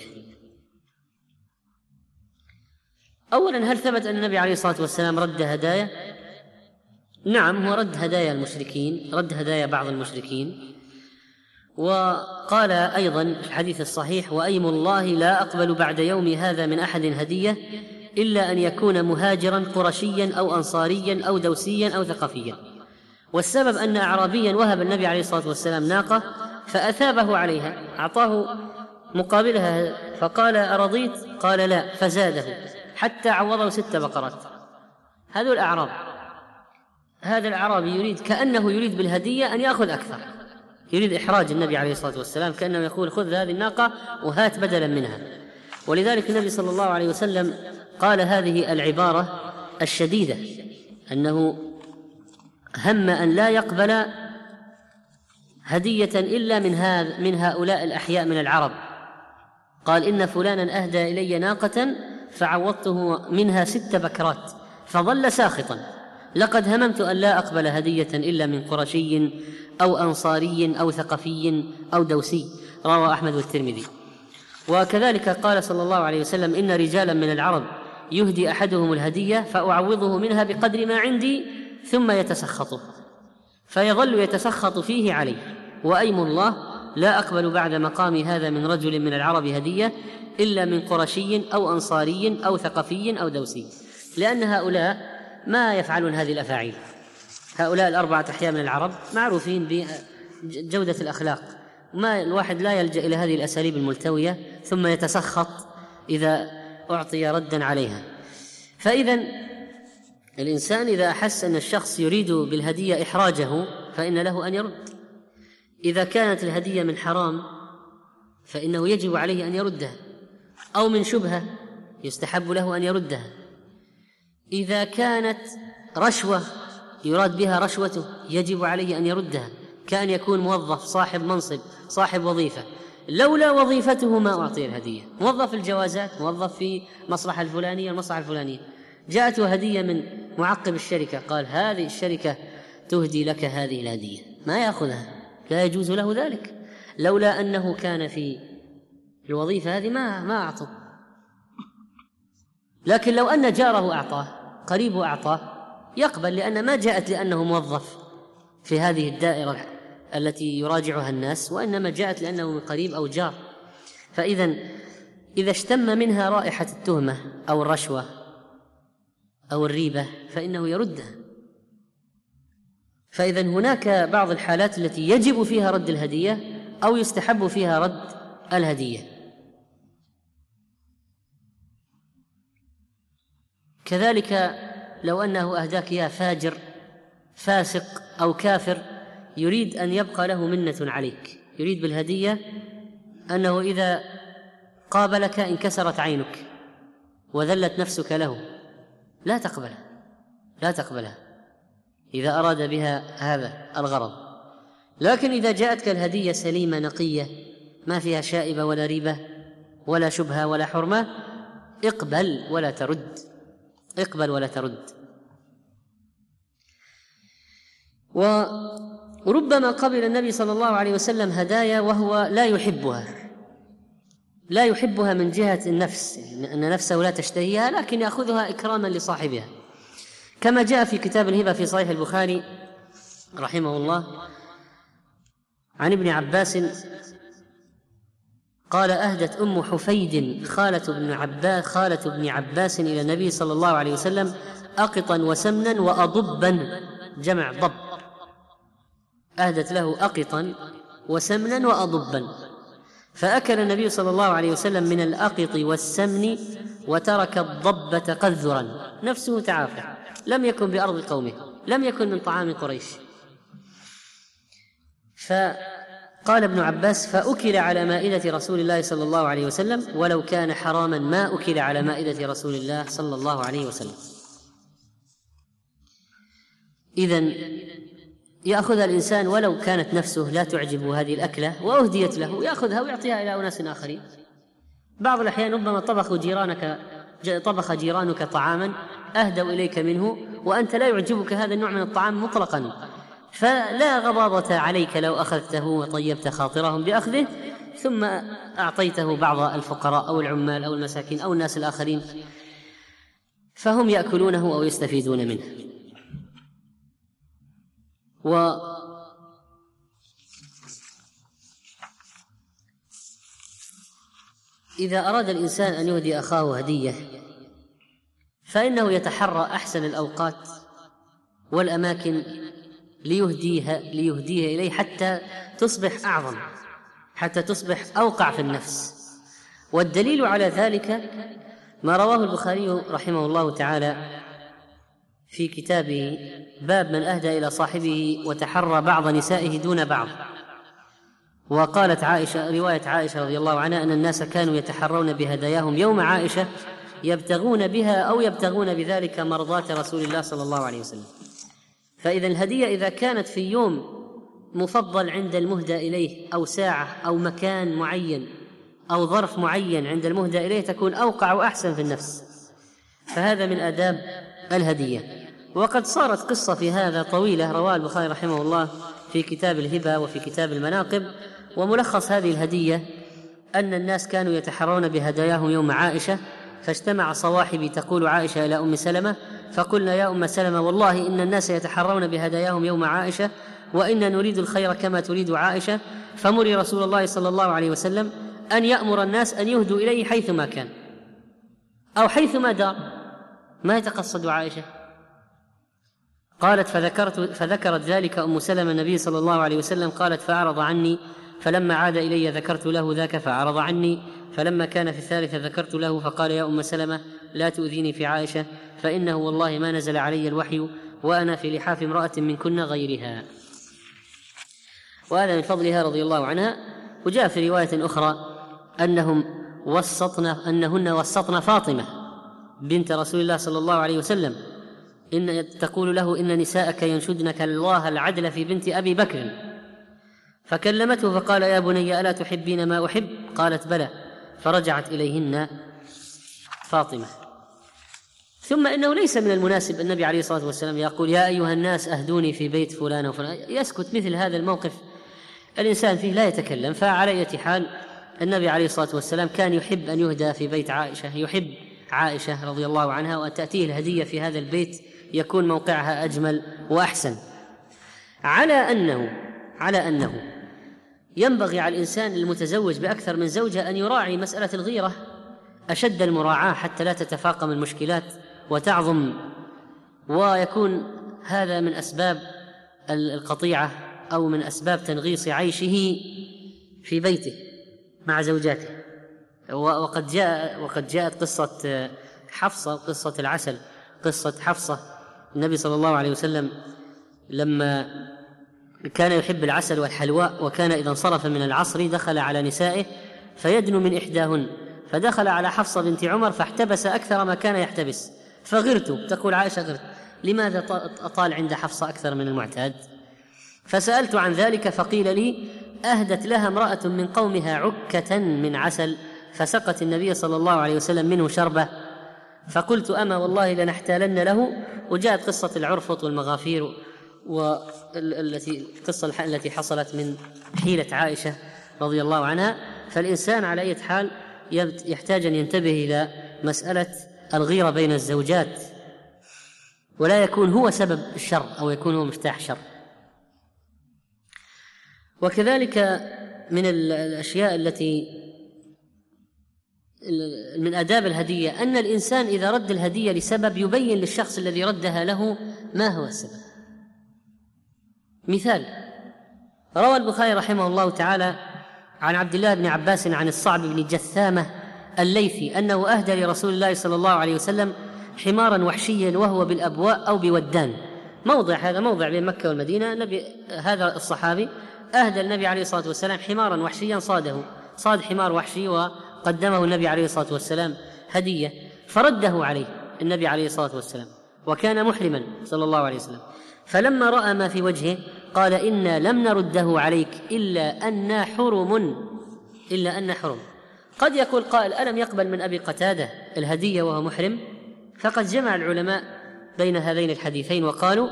Speaker 2: أولا، هل ثبت أن النبي عليه الصلاة والسلام رد هدايا؟ نعم، هو رد هدايا المشركين، رد هدايا بعض المشركين. وقال أيضا في الحديث الصحيح: وأيم الله لا أقبل بعد يومي هذا من أحد هدية إلا أن يكون مهاجرا قرشيا أو أنصاريا أو دوسيا أو ثقفيا. والسبب أن أعرابيا وهب النبي عليه الصلاة والسلام ناقة فأثابه عليها، أعطاه مقابلها، فقال: أرضيت؟ قال: لا، فزاده حتى عوضه 6 بقرات. هذا الأعراب، هذا الأعرابي يريد، كأنه يريد بالهدية أن يأخذ أكثر، يريد إحراج النبي عليه الصلاة والسلام، كأنه يقول: خذ هذه الناقة وهات بدلا منها. ولذلك النبي صلى الله عليه وسلم قال هذه العبارة الشديدة، أنه هم أن لا يقبل هدية إلا من هؤلاء الأحياء من العرب. قال: إن فلانا أهدى إلي ناقة فعوضته منها 6 بكرات فظل ساخطا، لقد هممت أن لا أقبل هدية إلا من قرشي أو أنصاري أو ثقفي أو دوسي. رواه أحمد والترمذي. وكذلك قال صلى الله عليه وسلم: إن رجالا من العرب يهدي أحدهم الهدية فأعوضه منها بقدر ما عندي ثم يتسخط، فيظل يتسخط فيه عليه. وأيم الله لا أقبل بعد مقامي هذا من رجل من العرب هدية إلا من قرشي أو أنصاري أو ثقفي أو دوسي، لأن هؤلاء ما يفعلون هذه الأفاعيل. هؤلاء 4 أحياء من العرب معروفين بجودة الأخلاق، ما الواحد لا يلجأ إلى هذه الأساليب الملتوية ثم يتسخط إذا أعطي ردا عليها. فإذا الإنسان إذا أحس أن الشخص يريد بالهدية إحراجه فإن له أن يرد. إذا كانت الهدية من حرام فإنه يجب عليه أن يردها، أو من شبهة يستحب له أن يردها. إذا كانت رشوة يراد بها رشوته يجب عليه أن يردها، كأن يكون موظف صاحب منصب صاحب وظيفة، لولا وظيفته ما أعطي الهدية، موظف الجوازات، موظف في مصلحة الفلانية المصلحة الفلانية، جاءته هدية من معقب الشركة قال هذه الشركة تهدي لك هذه الهدية، ما يأخذها، لا يجوز له ذلك. لولا أنه كان في الوظيفة هذه ما أعطوا. لكن لو أن جاره أعطاه، قريبه أعطاه، يقبل، لأن ما جاءت لأنه موظف في هذه الدائرة التي يراجعها الناس، وإنما جاءت لأنه من قريب أو جار. فإذا إذا اشتم منها رائحة التهمة أو الرشوة أو الريبة فإنه يردها. فإذا هناك بعض الحالات التي يجب فيها رد الهدية أو يستحب فيها رد الهدية. كذلك لو أنه أهداك يا فاجر فاسق أو كافر يريد أن يبقى له منة عليك، يريد بالهدية أنه إذا قابلك انكسرت عينك وذلت نفسك له، لا تقبلها إذا أراد بها هذا الغرض. لكن إذا جاءتك الهدية سليمة نقية ما فيها شائبة ولا ريبة ولا شبهة ولا حرمة، اقبل ولا ترد. وربما قبل النبي صلى الله عليه وسلم هدايا وهو لا يحبها من جهة النفس، أن نفسه لا تشتهيها، لكن يأخذها إكراما لصاحبها، كما جاء في كتاب الهبة في صحيح البخاري رحمه الله عن ابن عباس قال أهدت أم حفيد خالة ابن عباس إلى النبي صلى الله عليه وسلم أقطا وسمنا وأضبا، جمع ضب، أهدت له أقطا وسمنا وأضبا، فأكل النبي صلى الله عليه وسلم من الأقط والسمن وترك الضبة قذرا، نفسه تعافى، لم يكن بأرض قومه، لم يكن من طعام قريش. فقال ابن عباس فأكل على مائدة رسول الله صلى الله عليه وسلم، ولو كان حراما ما أكل على مائدة رسول الله صلى الله عليه وسلم. إذن يأخذها الإنسان ولو كانت نفسه لا تعجب هذه الأكلة وأهديت له، يأخذها ويعطيها إلى أناس آخرين. بعض الأحيان ربما طبخ جيرانك طعاما أهدوا إليك منه وأنت لا يعجبك هذا النوع من الطعام مطلقا، فلا غضاضة عليك لو أخذته وطيبت خاطرهم بأخذه ثم أعطيته بعض الفقراء أو العمال أو المساكين أو الناس الآخرين فهم يأكلونه أو يستفيدون منه. وإذا أراد الإنسان أن يهدي أخاه هدية فإنه يتحرى أحسن الأوقات والأماكن ليهديه إليه حتى تصبح أعظم، حتى تصبح أوقع في النفس. والدليل على ذلك ما رواه البخاري رحمه الله تعالى في كتابه باب من أهدى إلى صاحبه وتحرى بعض نسائه دون بعض. وقالت عائشة، رواية عائشة رضي الله عنها، أن الناس كانوا يتحرون بهداياهم يوم عائشة يبتغون بها أو يبتغون بذلك مرضاة رسول الله صلى الله عليه وسلم. فإذا الهدية إذا كانت في يوم مفضل عند المهدى إليه أو ساعة أو مكان معين أو ظرف معين عند المهدى إليه تكون أوقع وأحسن في النفس، فهذا من آداب الهدية. وقد صارت قصة في هذا طويلة رواها البخاري رحمه الله في كتاب الهبة وفي كتاب المناقب. وملخص هذه الهدية أن الناس كانوا يتحرون بهداياهم يوم عائشة، فاجتمع صواحبي تقول عائشة إلى أم سلمة فقلنا يا أم سلمة والله إن الناس يتحرون بهداياهم يوم عائشة وإن نريد الخير كما تريد عائشة، فمري رسول الله صلى الله عليه وسلم أن يأمر الناس أن يهدوا إليه حيثما كان أو حيثما دار، ما يتقصد عائشة. قالت فذكرت ذلك أم سلمة النبي صلى الله عليه وسلم، قالت فأعرض عني، فلما عاد إلي ذكرت له ذاك فأعرض عني، فلما كان في الثالثة ذكرت له فقال يا أم سلمة لا تؤذيني في عائشة فإنه والله ما نزل علي الوحي وأنا في لحاف امرأة منكن غيرها. وهذا من فضلها رضي الله عنها. وجاء في رواية أخرى أنهن وسطن فاطمة بنت رسول الله صلى الله عليه وسلم، تقول له إن نساءك ينشدنك الله العدل في بنت أبي بكر، فكلمته فقال يا بني ألا تحبين ما أحب؟ قالت بلى، فرجعت إليهن فاطمة. ثم إنه ليس من المناسب النبي عليه الصلاة والسلام يقول يا أيها الناس أهدوني في بيت فلان وفلان، يسكت. مثل هذا الموقف الإنسان فيه لا يتكلم. فعلى أي حال النبي عليه الصلاة والسلام كان يحب أن يهدى في بيت عائشة، يحب عائشة رضي الله عنها، وأن تأتيه الهدية في هذا البيت يكون موقعها أجمل وأحسن. على أنه ينبغي على الإنسان المتزوج بأكثر من زوجة أن يراعي مسألة الغيرة أشد المراعاة حتى لا تتفاقم المشكلات وتعظم، ويكون هذا من أسباب القطيعة أو من أسباب تنغيص عيشه في بيته مع زوجاته. وقد جاءت قصة حفصة، قصة العسل، قصة حفصة. النبي صلى الله عليه وسلم لما كان يحب العسل والحلواء، وكان إذا انصرف من العصر دخل على نسائه فيدنو من إحداهن، فدخل على حفصة بنت عمر فاحتبس أكثر ما كان يحتبس، فغرت. تقول عائشة غرت، لماذا أطال عند حفصة أكثر من المعتاد؟ فسألت عن ذلك فقيل لي أهدت لها امرأة من قومها عكة من عسل فسقت النبي صلى الله عليه وسلم منه شربة، فقلت أما والله لنحتالن له. وجاءت قصة العرفط والمغافير، القصة التي حصلت من حيلة عائشة رضي الله عنها. فالإنسان على أي حال يحتاج أن ينتبه إلى مسألة الغيرة بين الزوجات، ولا يكون هو سبب الشر أو يكون هو مفتاح شر. وكذلك من الأشياء التي من آداب الهدية أن الإنسان إذا رد الهدية لسبب يبين للشخص الذي ردها له ما هو السبب. مثال: روى البخاري رحمه الله تعالى عن عبد الله بن عباس عن الصعب بن جثامة الليثي أنه أهدى لرسول الله صلى الله عليه وسلم حمارا وحشيا وهو بالأبواء أو بودان، هذا موضع بين مكة والمدينة. هذا الصحابي أهدى النبي عليه الصلاة والسلام حمارا وحشيا صاد حمار وحشي، وقدمه النبي عليه الصلاة والسلام هدية، فرده عليه النبي عليه الصلاة والسلام، وكان محرما صلى الله عليه وسلم. فلما رأى ما في وجهه قال إنا لم نرده عليك إلا أن حرم. قد يقول قائل ألم يقبل من أبي قتادة الهدية وهو محرم؟ فقد جمع العلماء بين هذين الحديثين وقالوا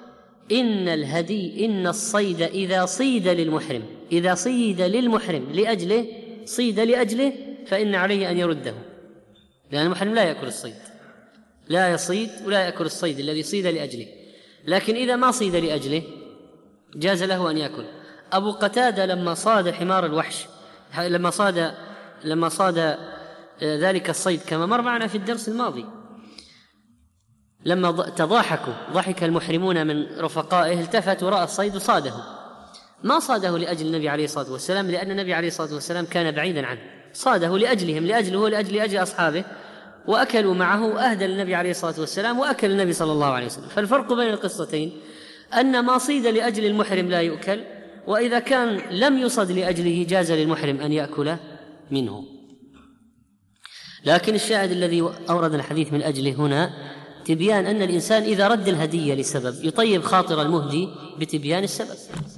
Speaker 2: إن الصيد إذا صيد للمحرم لأجله فإن عليه أن يرده، لأن المحرم لا يأكل الصيد، لا يصيد ولا يأكل الصيد الذي صيد لأجله. لكن إذا ما صيد لأجله جاز له أن يأكل. أبو قتادة لما صاد حمار الوحش، لما صاد ذلك الصيد كما مر معنا في الدرس الماضي، لما ضحك المحرمون من رفقائه التفتوا رأى الصيد صاده، ما صاده لأجل النبي عليه الصلاة والسلام، لأن النبي عليه الصلاة والسلام كان بعيدا عنه، صاده لأجلهم، لأجل أصحابه، وأكلوا معه، وأهدى النبي عليه الصلاة والسلام وأكل النبي صلى الله عليه وسلم. فالفرق بين القصتين أن ما صيد لأجل المحرم لا يؤكل، وإذا كان لم يصد لأجله جاز للمحرم أن يأكل منه. لكن الشاهد الذي أورد الحديث من أجله هنا تبيان أن الإنسان إذا رد الهدية لسبب يطيب خاطر المهدي بتبيان السبب.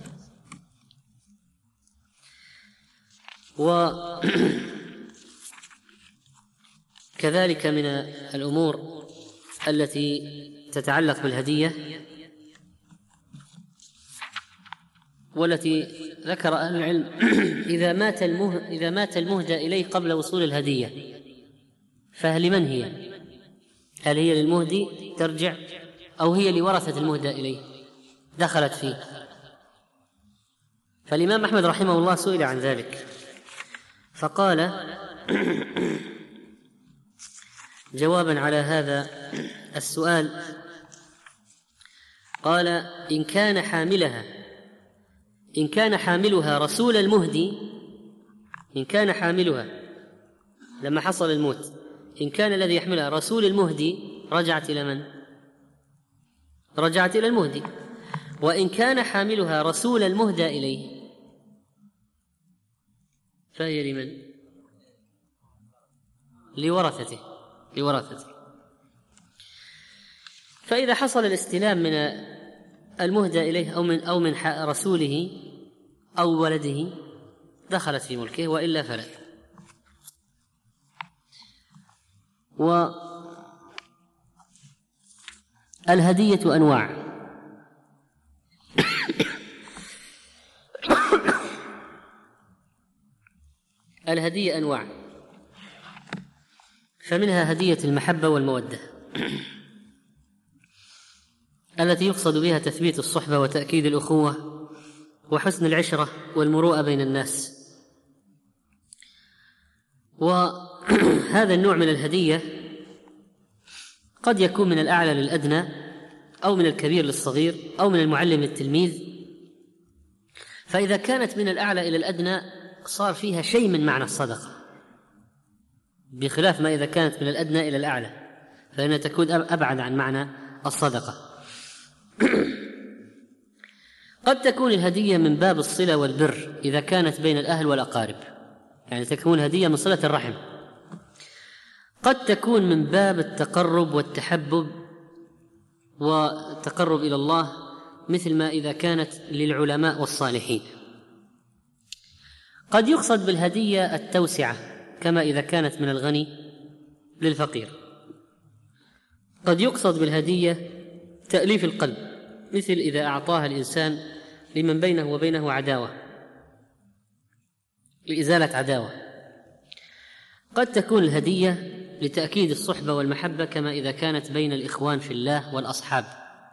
Speaker 2: وكذلك من الأمور التي تتعلق بالهدية والتي ذكر أهل العلم إذا مات المهدى إليه قبل وصول الهدية فهل لمن هي؟ هل هي للمهدي ترجع أو هي لورثة المهدى إليه دخلت فيه؟ فالإمام أحمد رحمه الله سئل عن ذلك فقال جوابا على هذا السؤال قال إن كان حاملها رسول المهدي، إن كان حاملها لما حصل الموت إن كان الذي يحملها رسول المهدي رجعت إلى من؟ رجعت إلى المهدي. وإن كان حاملها رسول المهدى إليه فهي لمن؟ لورثته. فإذا حصل الاستلام من المهدى إليه أو من رسوله أو ولده دخلت في ملكه، وإلا فلا. والهدية أنواع. الهدية أنواع، فمنها هدية المحبة والمودة التي يقصد بها تثبيت الصحبة وتأكيد الأخوة وحسن العشرة والمروءة بين الناس. وهذا النوع من الهدية قد يكون من الأعلى للأدنى، أو من الكبير للصغير، أو من المعلم للتلميذ. فإذا كانت من الأعلى إلى الأدنى صار فيها شيء من معنى الصدقة، بخلاف ما إذا كانت من الأدنى إلى الأعلى فإنها تكون أبعد عن معنى الصدقة. قد تكون الهدية من باب الصلة والبر إذا كانت بين الأهل والأقارب، يعني تكون هدية من صلة الرحم. قد تكون من باب التقرب والتحبب والتقرب إلى الله، مثل ما إذا كانت للعلماء والصالحين. قد يقصد بالهدية التوسعة، كما إذا كانت من الغني للفقير. قد يقصد بالهدية تأليف القلب، مثل إذا أعطاها الإنسان لمن بينه وبينه عداوة، لإزالة عداوة. قد تكون الهدية لتأكيد الصحبة والمحبة، كما إذا كانت بين الإخوان في الله والأصحاب.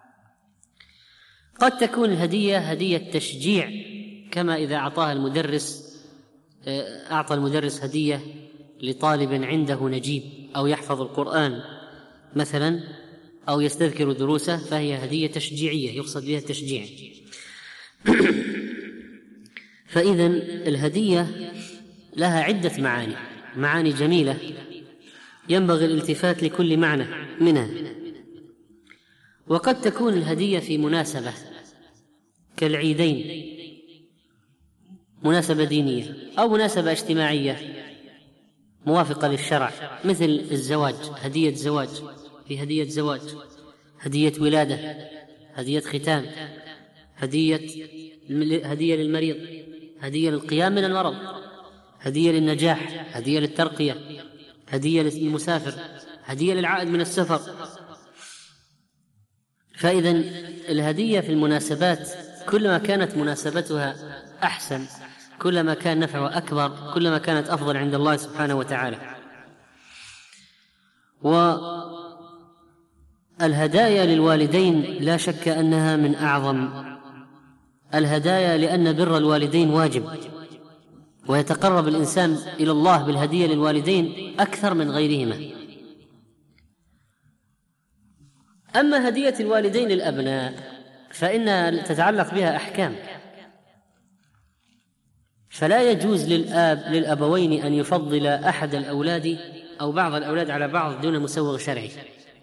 Speaker 2: قد تكون الهدية هدية تشجيع، كما إذا أعطى المدرس هدية لطالب عنده نجيب أو يحفظ القرآن مثلا أو يستذكر دروسه، فهي هدية تشجيعية يقصد بها التشجيع. فإذن الهدية لها عدة معاني جميلة ينبغي الالتفات لكل معنى منها. وقد تكون الهدية في مناسبة كالعيدين، مناسبة دينية أو مناسبة اجتماعية موافقة للشرع، مثل الزواج، هدية زواج، في هدية زواج، هدية ولادة، هدية ختان، هدية للمريض، هدية للقيام من المرض، هدية للنجاح، هدية للترقية، هدية للمسافر، هدية للعائد من السفر. فإذا الهدية في المناسبات كلما كانت مناسبتها أحسن، كلما كان نفعها أكبر، كلما كانت أفضل عند الله سبحانه وتعالى. والهدايا للوالدين لا شك أنها من أعظم الهدايا، لأن بر الوالدين واجب، ويتقرب الإنسان إلى الله بالهدية للوالدين أكثر من غيرهما. أما هدية الوالدين للأبناء فإنها تتعلق بها أحكام، فلا يجوز للأبوين أن يفضل أحد الأولاد أو بعض الأولاد على بعض دون مسوغ شرعي.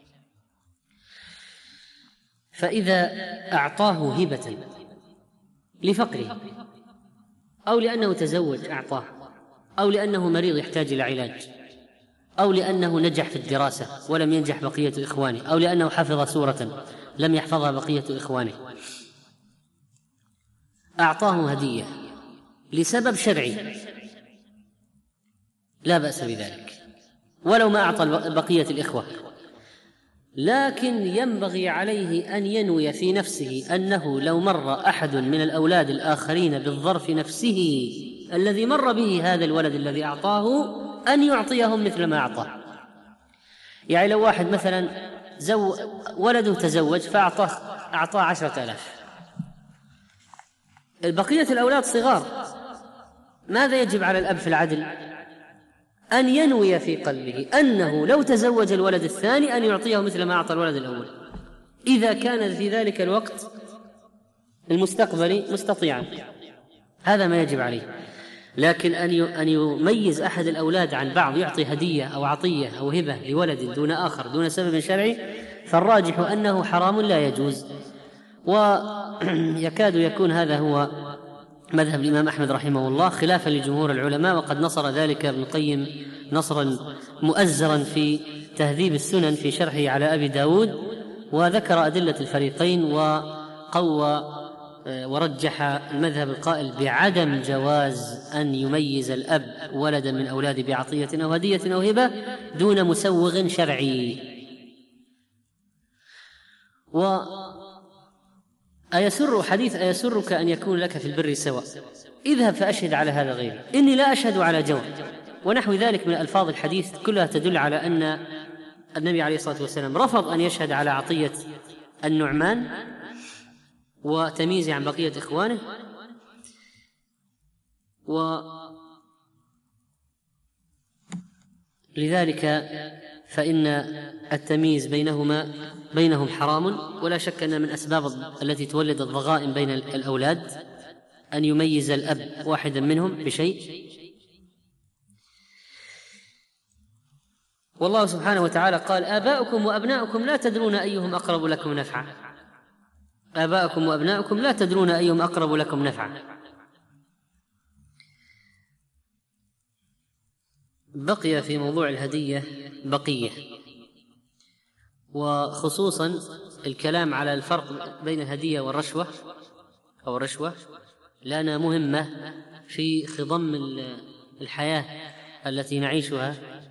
Speaker 2: فإذا أعطاه هبة لفقره، أو لأنه تزوج أعطاه، أو لأنه مريض يحتاج إلى علاج، أو لأنه نجح في الدراسة ولم ينجح بقية إخوانه، أو لأنه حفظ سورة لم يحفظها بقية إخوانه، أعطاه هدية لسبب شرعي لا بأس بذلك، ولو ما أعطى بقية الإخوة. لكن ينبغي عليه أن ينوي في نفسه أنه لو مر أحد من الأولاد الآخرين بالظرف نفسه الذي مر به هذا الولد الذي أعطاه، أن يعطيهم مثل ما أعطاه. يعني لو واحد مثلا ولده تزوج فأعطاه 10,000، البقية الأولاد صغار، ماذا يجب على الأب في العدل؟ أن ينوي في قلبه أنه لو تزوج الولد الثاني أن يعطيه مثل ما أعطى الولد الأول، إذا كان في ذلك الوقت المستقبلي مستطيعا. هذا ما يجب عليه. لكن أن يميز أحد الأولاد عن بعض، يعطي هدية أو عطية أو هبة لولد دون آخر دون سبب شرعي، فالراجح أنه حرام لا يجوز. ويكاد يكون هذا هو مذهب الإمام أحمد رحمه الله خلافا لجمهور العلماء، وقد نصر ذلك ابن القيم نصرا مؤزرا في تهذيب السنن في شرحه على أبي داود، وذكر أدلة الفريقين وقوى ورجح المذهب القائل بعدم جواز أن يميز الأب ولدا من أولاده بعطية أو هدية أو هبة دون مسوغ شرعي. أيسرك أن يكون لك في البر سواء، اذهب فأشهد على هذا غيري، إني لا أشهد على جور، ونحو ذلك من ألفاظ الحديث كلها تدل على أن النبي عليه الصلاة والسلام رفض أن يشهد على عطية النعمان وتمييزه عن بقية إخوانه، ولذلك فإن التمييز بينهم حرام، ولا شك أن من أسباب التي تولد الضغائن بين الأولاد أن يميز الأب واحدا منهم بشيء. والله سبحانه وتعالى قال: آباؤكم وأبناؤكم لا تدرون أيهم أقرب لكم نفعا. آباؤكم وأبناؤكم لا تدرون أيهم أقرب لكم نفعا. بقي في موضوع الهدية بقية، وخصوصا الكلام على الفرق بين الهدية والرشوة أو الرشوة لنا مهمة في خضم الحياة التي نعيشها،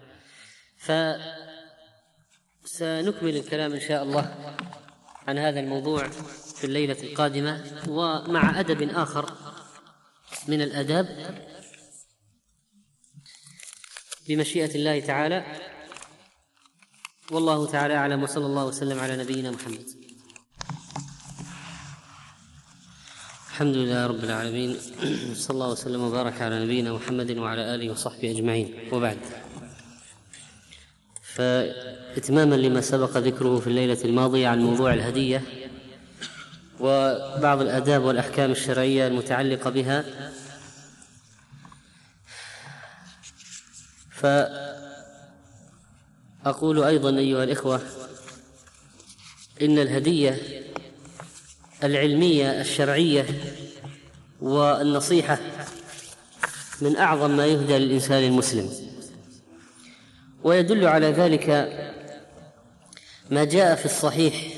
Speaker 2: فسنكمل الكلام إن شاء الله عن هذا الموضوع في الليلة القادمة، ومع أدب آخر من الآداب بمشيئة الله تعالى. والله تعالى أعلم، وصلى الله وسلم على نبينا محمد. الحمد لله رب العالمين، صلى الله وسلم وبارك على نبينا محمد وعلى آله وصحبه أجمعين، وبعد. فإتماما لما سبق ذكره في الليلة الماضية عن موضوع الهدية وبعض الآداب والأحكام الشرعية المتعلقة بها، فأقول أيضا أيها الإخوة إن الهدية العلمية الشرعية والنصيحة من أعظم ما يهدى للإنسان المسلم، ويدل على ذلك ما جاء في الصحيح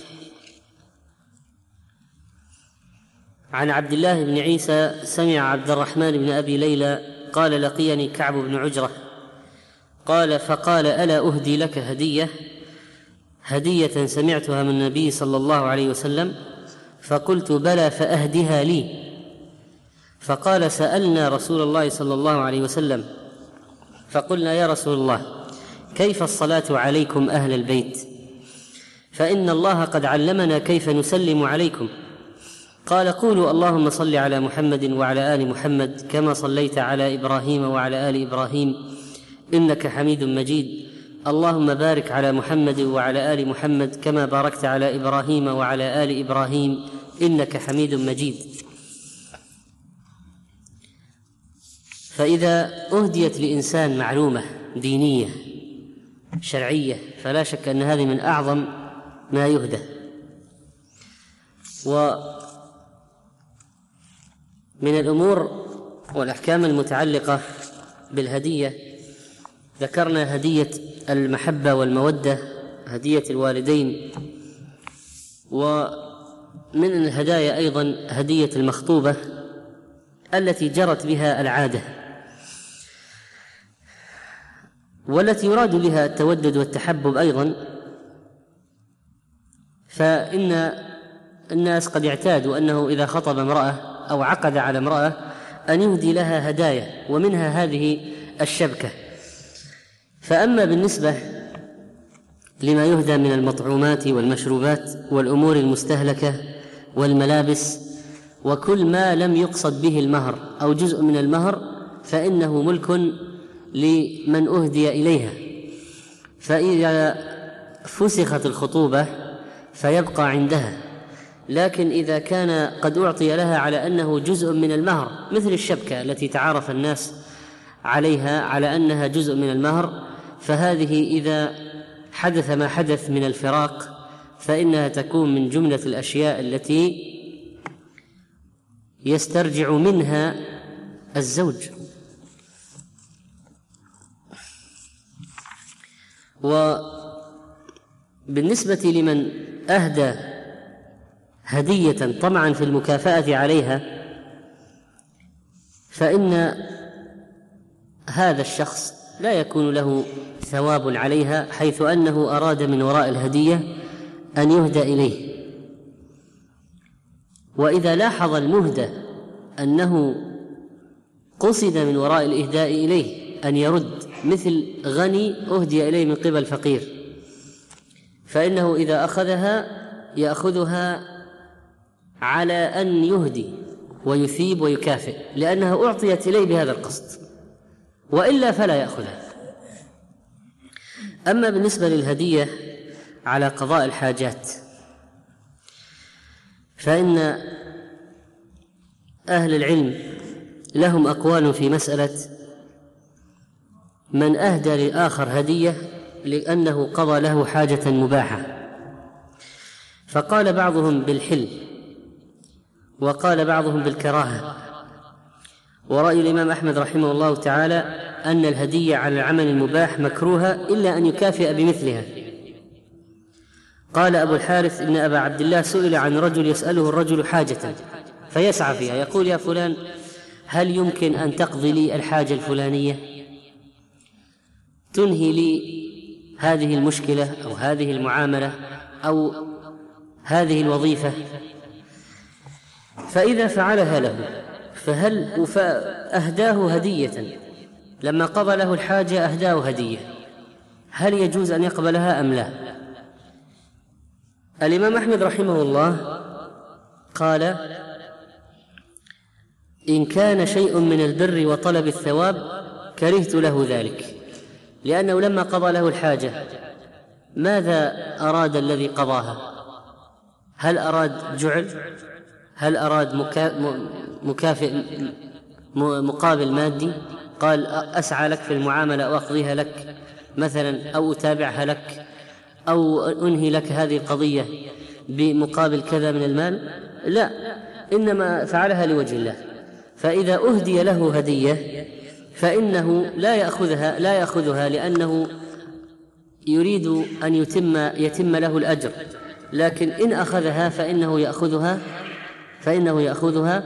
Speaker 2: عن عبد الله بن عيسى سمع عبد الرحمن بن أبي ليلى قال: لقيني كعب بن عجرة قال: فقال: ألا أهدي لك هدية سمعتها من النبي صلى الله عليه وسلم؟ فقلت: بلى، فأهدها لي. فقال: سألنا رسول الله صلى الله عليه وسلم فقلنا: يا رسول الله، كيف الصلاة عليكم أهل البيت؟ فإن الله قد علمنا كيف نسلم عليكم. قال: قولوا: اللهم صل على محمد وعلى آل محمد كما صليت على إبراهيم وعلى آل إبراهيم إنك حميد مجيد. اللهم بارك على محمد وعلى آل محمد كما باركت على إبراهيم وعلى آل إبراهيم إنك حميد مجيد. فإذا أهديت لإنسان معلومة دينية شرعية فلا شك أن هذه من أعظم ما يهدى. ومن الأمور والأحكام المتعلقة بالهدية ذكرنا هدية المحبة والمودة، هدية الوالدين، ومن الهدايا أيضا هدية المخطوبة التي جرت بها العادة والتي يراد بها التودد والتحبب أيضا. فإن الناس قد اعتادوا أنه إذا خطب امرأة أو عقد على امرأة أن يهدي لها هدايا، ومنها هذه الشبكة. فأما بالنسبة لما يهدى من المطعومات والمشروبات والأمور المستهلكة والملابس وكل ما لم يقصد به المهر أو جزء من المهر فإنه ملك لمن أهدي إليها، فإذا فسخت الخطوبة فيبقى عندها. لكن إذا كان قد أعطي لها على أنه جزء من المهر مثل الشبكة التي تعارف الناس عليها على أنها جزء من المهر، فهذه إذا حدث ما حدث من الفراق فإنها تكون من جملة الأشياء التي يسترجع منها الزوج. وبالنسبة لمن أهدى هدية طمعا في المكافأة عليها، فإن هذا الشخص لا يكون له ثواب عليها، حيث أنه أراد من وراء الهدية أن يهدى إليه. وإذا لاحظ المهدى أنه قصد من وراء الإهداء إليه أن يرد، مثل غني أهدي إليه من قبل فقير، فإنه إذا أخذها يأخذها على أن يهدي ويثيب ويكافئ، لأنها أعطيت إليه بهذا القصد، وإلا فلا يأخذها. أما بالنسبة للهدية على قضاء الحاجات، فإن أهل العلم لهم أقوال في مسألة من أهدى لآخر هدية لأنه قضى له حاجة مباحة، فقال بعضهم بالحل وقال بعضهم بالكراهة. ورأي الإمام أحمد رحمه الله تعالى أن الهدية على العمل المباح مكروهة إلا أن يكافئ بمثلها. قال أبو الحارث إن أبا عبد الله سئل عن رجل يسأله الرجل حاجة فيسعى فيها، يقول يا فلان هل يمكن أن تقضي لي الحاجة الفلانية، تنهي لي هذه المشكلة أو هذه المعاملة أو هذه الوظيفة؟ فإذا فعلها له فأهداه هدية، لما قضى له الحاجة أهداه هدية، هل يجوز أن يقبلها أم لا؟ الإمام أحمد رحمه الله قال إن كان شيء من البر وطلب الثواب كرهت له ذلك، لأنه لما قضى له الحاجة ماذا أراد الذي قضاها؟ هل أراد جعل؟ هل أراد مكافئ مقابل مادي؟ قال أسعى لك في المعاملة وأقضيها لك مثلا، أو أتابعها لك، أو أنهي لك هذه القضية بمقابل كذا من المال؟ لا، إنما فعلها لوجه الله. فإذا أهدي له هدية فإنه لا يأخذها لأنه يريد أن يتم له الأجر، لكن إن أخذها فإنه يأخذها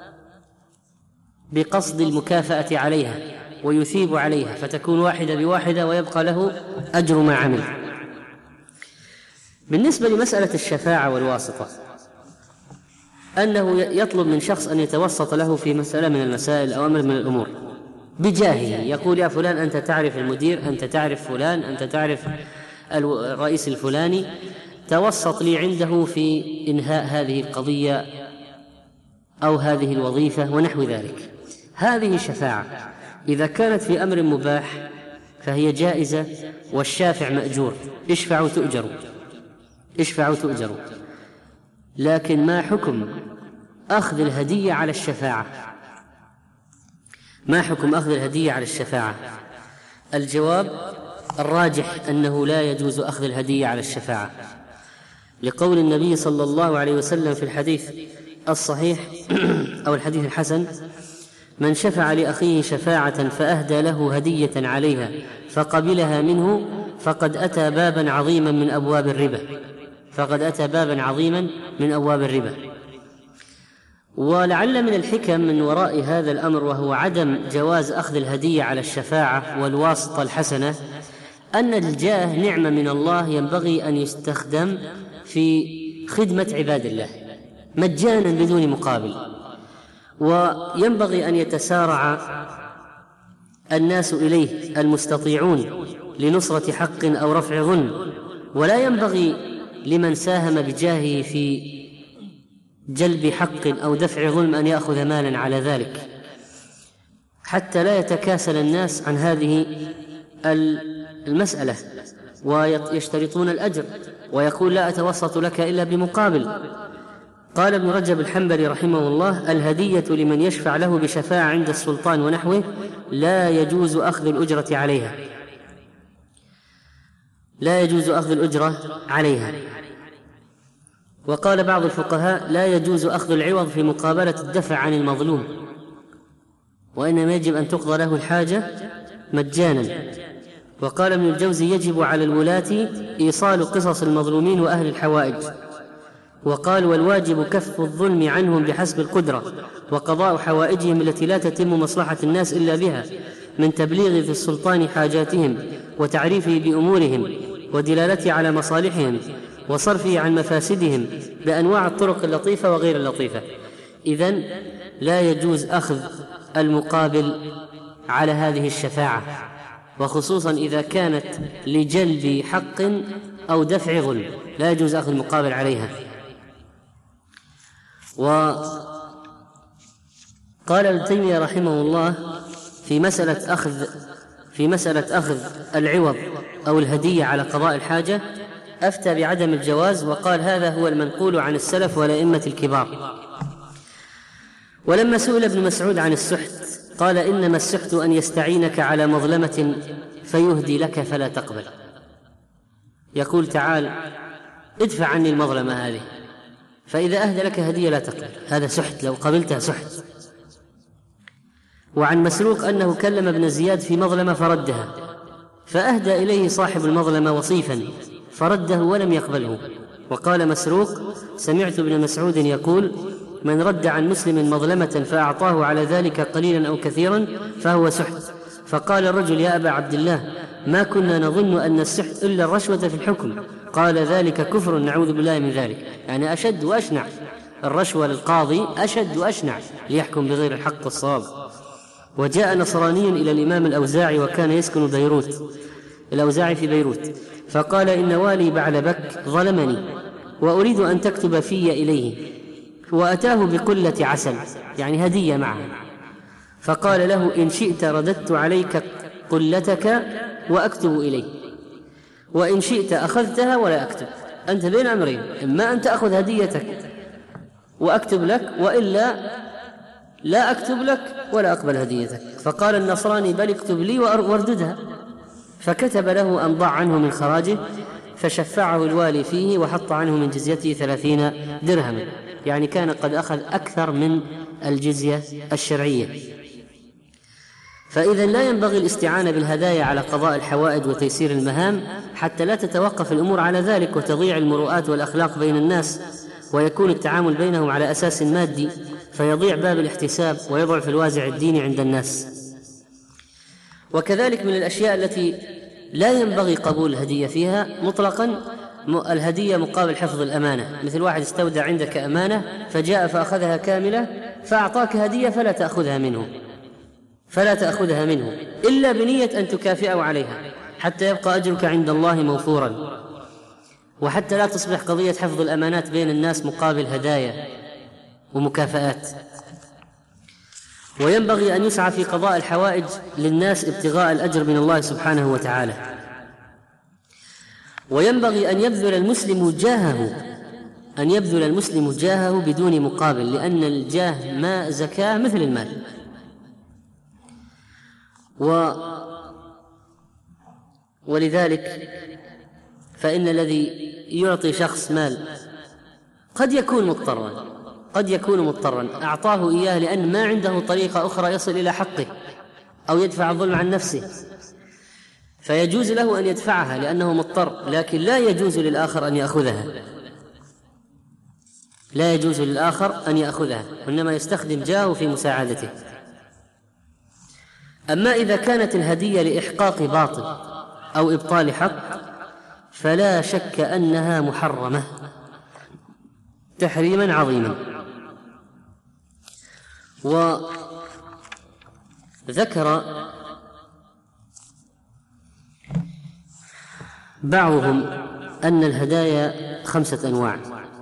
Speaker 2: بقصد المكافأة عليها ويثيب عليها، فتكون واحدة بواحدة ويبقى له أجر ما عمل. بالنسبة لمسألة الشفاعة والواسطة، أنه يطلب من شخص أن يتوسط له في مسألة من المسائل أو أمر من الأمور بجاهه، يقول يا فلان أنت تعرف المدير، أنت تعرف فلان، أنت تعرف الرئيس الفلاني، توسط لي عنده في إنهاء هذه القضية أو هذه الوظيفة ونحو ذلك. هذه شفاعة، إذا كانت في أمر مباح فهي جائزة، والشافع مأجور، اشفعوا تؤجروا. لكن ما حكم أخذ الهدية على الشفاعة؟ ما حكم أخذ الهدية على الشفاعة؟ الجواب الراجح أنه لا يجوز أخذ الهدية على الشفاعة، لقول النبي صلى الله عليه وسلم في الحديث الصحيح أو الحديث الحسن: من شفع لأخيه شفاعة فأهدى له هدية عليها فقبلها منه فقد أتى بابا عظيما من أبواب الربا. ولعل من الحكم من وراء هذا الأمر، وهو عدم جواز أخذ الهدية على الشفاعة والواسطة الحسنة، أن الجاه نعمة من الله ينبغي أن يستخدم في خدمة عباد الله مجانا بدون مقابل، وينبغي أن يتسارع الناس إليه المستطيعون لنصرة حق أو رفع ظلم، ولا ينبغي لمن ساهم بجاهه في جلب حق أو دفع ظلم أن يأخذ مالا على ذلك، حتى لا يتكاسل الناس عن هذه المسألة ويشترطون الأجر، ويقول لا أتوسط لك إلا بمقابل. قال ابن رجب الحنبلي رحمه الله: الهدية لمن يشفع له بشفاعة عند السلطان ونحوه لا يجوز أخذ الأجرة عليها، لا يجوز أخذ الأجرة عليها. وقال بعض الفقهاء: لا يجوز أخذ العوض في مقابلة الدفع عن المظلوم، وإنما يجب أن تقضى له الحاجة مجانا. وقال ابن الجوزي: يجب على الولاة إيصال قصص المظلومين وأهل الحوائج. وقال: والواجب كف الظلم عنهم بحسب القدرة، وقضاء حوائجهم التي لا تتم مصلحة الناس إلا بها، من تبليغ ذي السلطان حاجاتهم وتعريفه بأمورهم ودلالته على مصالحهم وصرفه عن مفاسدهم بأنواع الطرق اللطيفة وغير اللطيفة. إذن لا يجوز أخذ المقابل على هذه الشفاعة، وخصوصا إذا كانت لجلب حق أو دفع ظلم، لا يجوز أخذ المقابل عليها. وقال ابن تيمية رحمه الله في مسألة أخذ العوض أو الهدية على قضاء الحاجة، أفتى بعدم الجواز، وقال: هذا هو المنقول عن السلف والأئمة الكبار. ولما سئل ابن مسعود عن السحت قال: إنما السحت أن يستعينك على مظلمة فيهدي لك فلا تقبل. يقول: تعال ادفع عني المظلمة هذه، فإذا أهدى لك هدية لا تقبل، هذا سحت، لو قبلتها سحت. وعن مسروق أنه كلم ابن زياد في مظلمة فردها، فأهدى إليه صاحب المظلمة وصيفا فرده ولم يقبله. وقال مسروق: سمعت ابن مسعود يقول: من رد عن مسلم مظلمة فأعطاه على ذلك قليلا أو كثيرا فهو سحت. فقال الرجل: يا أبا عبد الله، ما كنا نظن أن السحت إلا الرشوة في الحكم. قال: ذلك كفر، نعوذ بالله من ذلك. يعني أشد وأشنع، الرشوة للقاضي أشد وأشنع ليحكم بغير الحق والصواب. وجاء نصراني إلى الإمام الأوزاعي وكان يسكن بيروت، الأوزاعي في بيروت، فقال: إن والي بعلبك ظلمني وأريد أن تكتب في إليه. وأتاه بقلة عسل، يعني هدية معه، فقال له: إن شئت رددت عليك قلتك وأكتب إليه، وإن شئت أخذتها ولا أكتب. أنت بين أمرين: إما أن تأخذ هديتك وأكتب لك، وإلا لا أكتب لك ولا أقبل هديتك. فقال النصراني: بل اكتب لي وارددها. فكتب له أن ضع عنه من خراجه، فشفعه الوالي فيه وحط عنه من جزيته 30 درهما، يعني كان قد أخذ أكثر من الجزية الشرعية. فإذا لا ينبغي الاستعانة بالهدايا على قضاء الحوائج وتيسير المهام، حتى لا تتوقف الأمور على ذلك وتضيع المروءات والأخلاق بين الناس، ويكون التعامل بينهم على أساس مادي، فيضيع باب الاحتساب ويضعف الوازع الديني عند الناس. وكذلك من الأشياء التي لا ينبغي قبول الهدية فيها مطلقا الهدية مقابل حفظ الأمانة، مثل واحد استودع عندك أمانة فجاء فأخذها كاملة فأعطاك هدية فلا تأخذها منه إلا بنية أن تكافئه عليها، حتى يبقى أجرك عند الله موفورا، وحتى لا تصبح قضية حفظ الأمانات بين الناس مقابل هدايا ومكافآت. وينبغي أن يسعى في قضاء الحوائج للناس ابتغاء الأجر من الله سبحانه وتعالى. وينبغي أن يبذل المسلم جاهه بدون مقابل، لأن الجاه ما زكاة مثل المال. ولذلك فإن الذي يعطي شخص مال قد يكون مضطرا أعطاه إياه لأن ما عنده طريقة أخرى يصل إلى حقه أو يدفع الظلم عن نفسه، فيجوز له أن يدفعها لأنه مضطر، لكن لا يجوز للآخر أن يأخذها، وإنما يستخدم جاهه في مساعدته. أما إذا كانت الهدية لإحقاق باطل أو إبطال حق فلا شك أنها محرمة تحريما عظيما. وذكر بعضهم أن الهدايا 5 أنواع.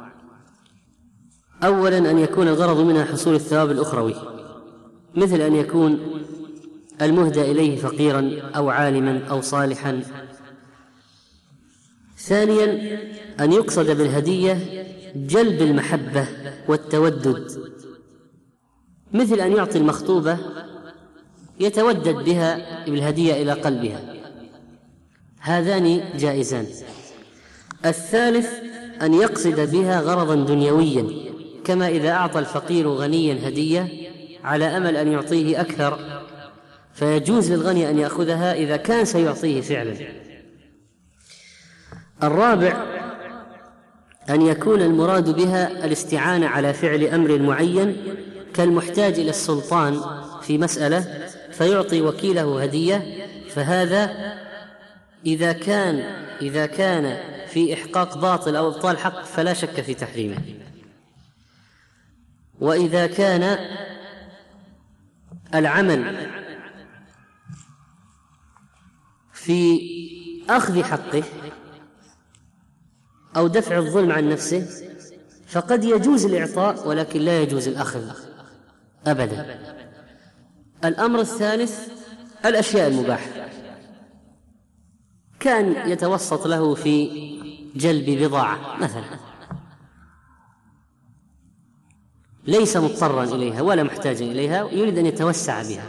Speaker 2: أولا أن يكون الغرض منها حصول الثواب الأخروي، مثل أن يكون المهدى إليه فقيرا أو عالما أو صالحا. ثانيا أن يقصد بالهدية جلب المحبة والتودد، مثل أن يعطي المخطوبة يتودد بها بالهدية إلى قلبها، هذان جائزان. الثالث أن يقصد بها غرضا دنيويا، كما إذا أعطى الفقير غنيا هدية على أمل أن يعطيه أكثر، فيجوز للغني أن يأخذها إذا كان سيعطيه فعلا. الرابع أن يكون المراد بها الاستعانة على فعل أمر معين، كالمحتاج إلى السلطان في مسألة فيعطي وكيله هدية، فهذا إذا كان في إحقاق باطل أو إبطال حق فلا شك في تحريمه. وإذا كان العمل في أخذ حقه أو دفع الظلم عن نفسه فقد يجوز الإعطاء ولكن لا يجوز الأخذ أبدا. الأمر الثالث الأشياء المباحة، كان يتوسط له في جلب بضاعة مثلا ليس مضطرا إليها ولا محتاجا إليها، يريد أن يتوسع بها،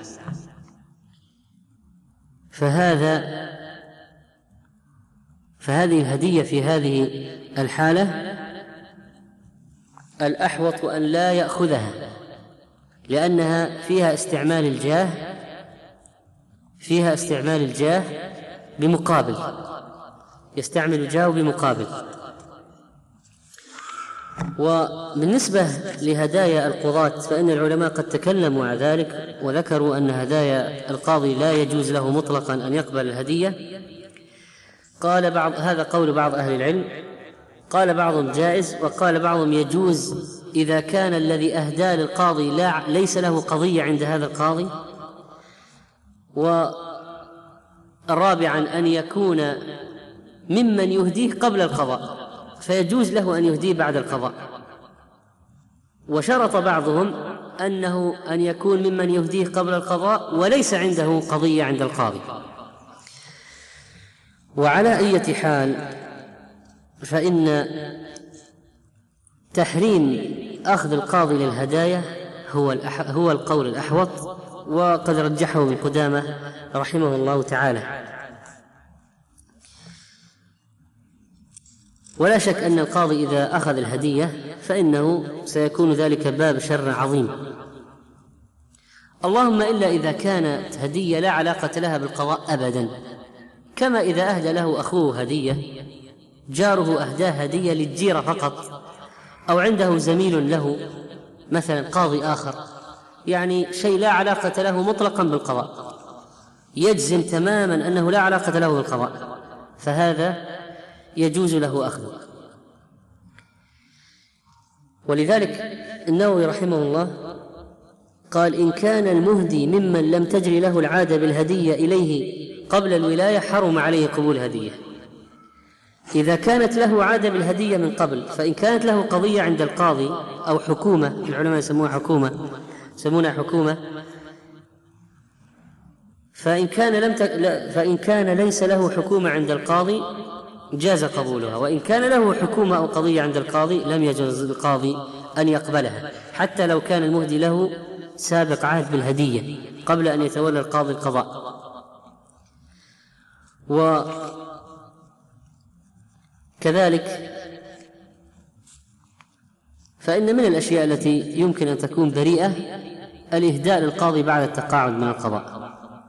Speaker 2: فهذه الهدية في هذه الحالة الأحوط أن لا يأخذها، لأنها فيها استعمال الجاه بمقابل، يستعمل الجاه بمقابل. وبالنسبة لهدايا القضاة فإن العلماء قد تكلموا عن ذلك وذكروا أن هدايا القاضي لا يجوز له مطلقا أن يقبل الهدية. هذا قول بعض أهل العلم، قال بعضهم جائز وقال بعضهم يجوز إذا كان الذي أهدى للقاضي ليس له قضية عند هذا القاضي. ورابعا أن يكون ممن يهديه قبل القضاء فيجوز له أن يهديه بعد القضاء. وشرط بعضهم أن يكون ممن يهديه قبل القضاء وليس عنده قضية عند القاضي. وعلى أي حال فإن تحريم أخذ القاضي للهدايا هو القول الأحوط، وقد رجحه ابن قدامة رحمه الله تعالى. ولا شك أن القاضي إذا أخذ الهدية فإنه سيكون ذلك باب شر عظيم، اللهم إلا إذا كانت هدية لا علاقة لها بالقضاء أبدا، كما إذا أهدى له أخوه هدية، جاره أهداه هدية للجيرة فقط، أو عنده زميل له مثلا قاضي آخر، يعني شيء لا علاقة له مطلقا بالقضاء، يجزم تماما أنه لا علاقة له بالقضاء، فهذا يجوز له أخذه. ولذلك النووي رحمه الله قال: إن كان المهدي ممن لم تجري له العادة بالهدية إليه قبل الولاية حرم عليه قبول هدية. إذا كانت له عادة بالهدية من قبل، فإن كانت له قضية عند القاضي أو حكومة، العلماء يسمونها حكومة، فإن كان ليس له حكومة عند القاضي جاز قبولها، وإن كان له حكومة أو قضية عند القاضي لم يجوز القاضي أن يقبلها، حتى لو كان المهدي له سابق عهد بالهدية قبل أن يتولى القاضي القضاء. وكذلك فإن من الأشياء التي يمكن أن تكون بريئة الإهداء للقاضي بعد التقاعد من القضاء،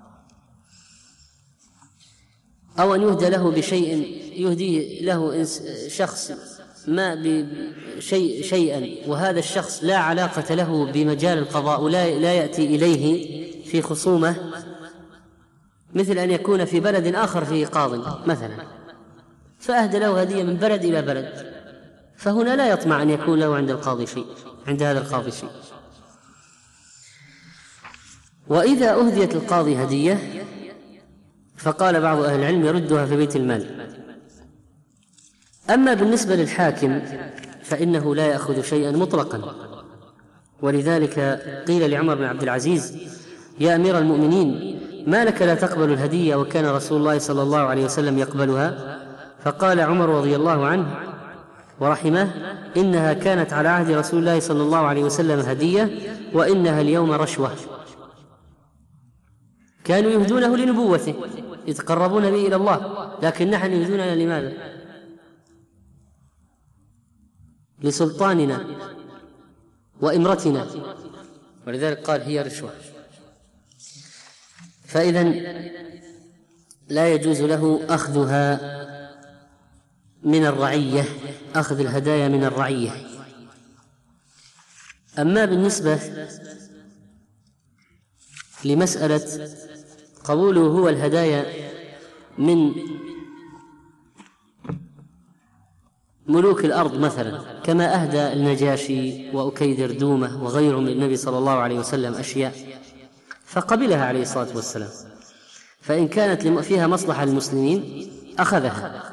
Speaker 2: أو أن يهدى له بشيء يهديه له شخص ما شيئا وهذا الشخص لا علاقة له بمجال القضاء ولا يأتي إليه في خصومة، مثل أن يكون في بلد آخر فيه قاض مثلا فأهدى له هدية من بلد إلى بلد، فهنا لا يطمع أن يكون له عند هذا القاضي شيء. وإذا أهديت القاضي هدية فقال بعض أهل العلم يردها في بيت المال. أما بالنسبة للحاكم فإنه لا يأخذ شيئا مطلقا، ولذلك قيل لعمر بن عبد العزيز: يا أمير المؤمنين، ما لك لا تقبل الهدية وكان رسول الله صلى الله عليه وسلم يقبلها؟ فقال عمر رضي الله عنه: ورحمه: إنها كانت على عهد رسول الله صلى الله عليه وسلم هدية، وإنها اليوم رشوة. كانوا يهدونه لنبوته، يتقربون به إلى الله، لكن نحن يهدوننا لماذا؟ لسلطاننا وإمرتنا، ولذلك قال هي رشوة. فإذن لا يجوز له أخذها من الرعية، أخذ الهدايا من الرعية. أما بالنسبة لمسألة قبوله هو الهدايا من ملوك الأرض مثلا، كما أهدى النجاشي وأكيدر دومة وغيرهم للنبي صلى الله عليه وسلم أشياء فقبلها عليه الصلاة والسلام، فإن كانت فيها مصلحة للمسلمين أخذها.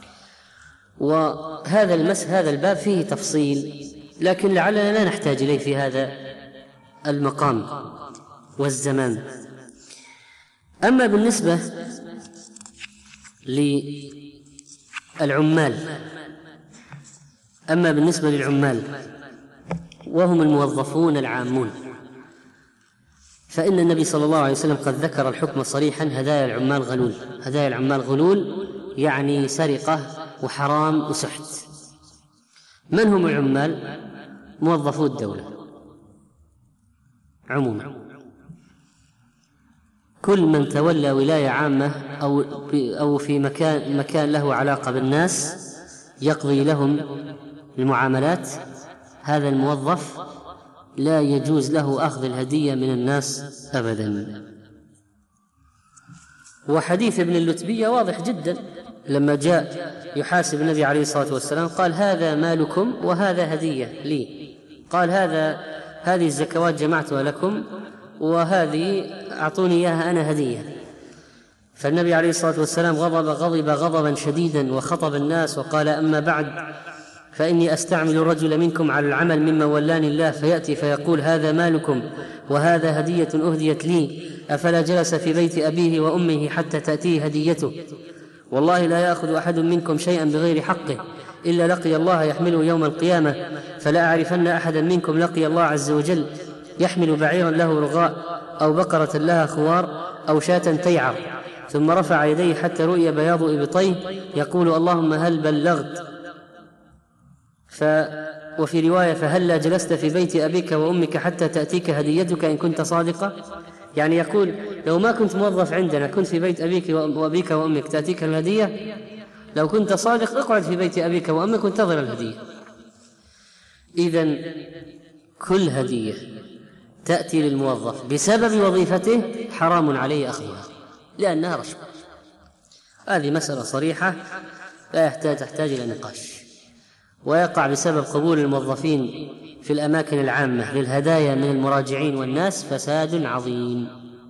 Speaker 2: وهذا الباب فيه تفصيل، لكن لعلنا لا نحتاج إليه في هذا المقام والزمان. أما بالنسبة للعمال وهم الموظفون العامون، فإن النبي صلى الله عليه وسلم قد ذكر الحكم صريحا: هدايا العمال غلول. هدايا العمال غلول يعني سرقة وحرام وسحت. من هم العمال؟ موظفو الدولة عموما، كل من تولى ولاية عامة أو في مكان له علاقة بالناس يقضي لهم المعاملات، هذا الموظف لا يجوز له أخذ الهدية من الناس أبدا. وحديث ابن اللتبية واضح جدا، لما جاء يحاسب النبي عليه الصلاة والسلام قال: هذا مالكم وهذا هدية لي. قال: هذه الزكوات جمعتها لكم، وهذه أعطوني إياها أنا هدية. فالنبي عليه الصلاة والسلام غضب غضبا شديدا وخطب الناس وقال: أما بعد، فإني أستعمل الرجل منكم على العمل مما ولاني الله، فيأتي فيقول: هذا مالكم وهذا هدية أهديت لي، أفلا جلس في بيت أبيه وأمه حتى تأتيه هديته؟ والله لا يأخذ أحد منكم شيئا بغير حقه إلا لقي الله يحمله يوم القيامة، فلا أعرفن أحدا منكم لقي الله عز وجل يحمل بعيرا له رغاء أو بقرة لها خوار أو شاة تيعر، ثم رفع يديه حتى رؤي بياض إبطيه يقول: اللهم هل بلغت؟ وفي رواية: فهلا جلست في بيت أبيك وأمك حتى تأتيك هديتك إن كنت صادقا. يعني يقول: لو ما كنت موظف عندنا، كنت في بيت أبيك وأمك تأتيك الهدية، لو كنت صادق اقعد في بيت أبيك وأمك وانتظر الهدية. إذن كل هدية تأتي للموظف بسبب وظيفته حرام عليه أخذها، لأنها رشوة. هذه مسألة صريحة لا تحتاج إلى نقاش. ويقع بسبب قبول الموظفين في الأماكن العامة للهدايا من المراجعين والناس فساد عظيم.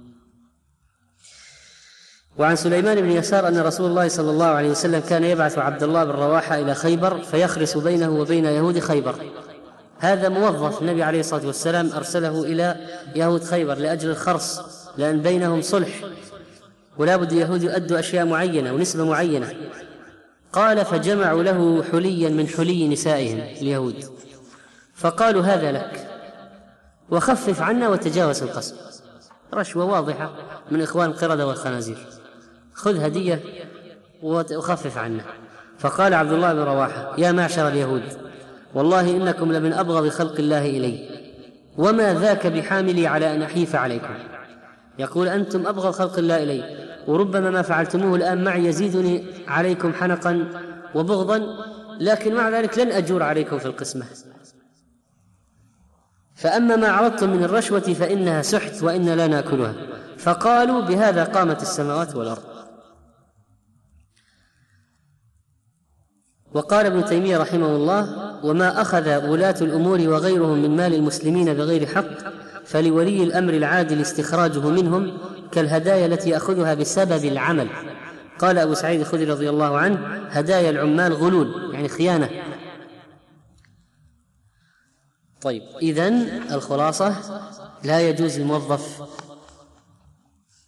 Speaker 2: وعن سليمان بن يسار أن رسول الله صلى الله عليه وسلم كان يبعث عبد الله بن رواحة إلى خيبر فيخرس بينه وبين يهود خيبر. هذا موظف النبي عليه الصلاة والسلام أرسله إلى يهود خيبر لأجل الخرص، لأن بينهم صلح ولا بد اليهود يؤدوا أشياء معينة ونسبة معينة. قال: فجمعوا له حليا من حلي نسائهم اليهود، فقالوا: هذا لك وخفف عنا وتجاوز القسم. رشوة واضحة من إخوان القردة والخنازير، خذ هدية وخفف عنا. فقال عبد الله بن رواحة: يا معشر اليهود، والله إنكم لمن أبغض خلق الله إلي، وما ذاك بحاملي على أن أحيف عليكم. يقول: أنتم أبغض خلق الله إلي، وربما ما فعلتموه الآن معي يزيدني عليكم حنقا وبغضا، لكن مع ذلك لن أجور عليكم في القسمة. فأما ما عرضتم من الرشوة فإنها سحت وإن لا نأكلها. فقالوا: بهذا قامت السماوات والأرض. وقال ابن تيمية رحمه الله: وما أخذ ولاة الأمور وغيرهم من مال المسلمين بغير حق فلولي الأمر العادل استخراجه منهم، كالهدايا التي يأخذها بسبب العمل. قال أبو سعيد الخدري رضي الله عنه: هدايا العمال غلول، يعني خيانة. طيب، إذن الخلاصة: لا يجوز للموظف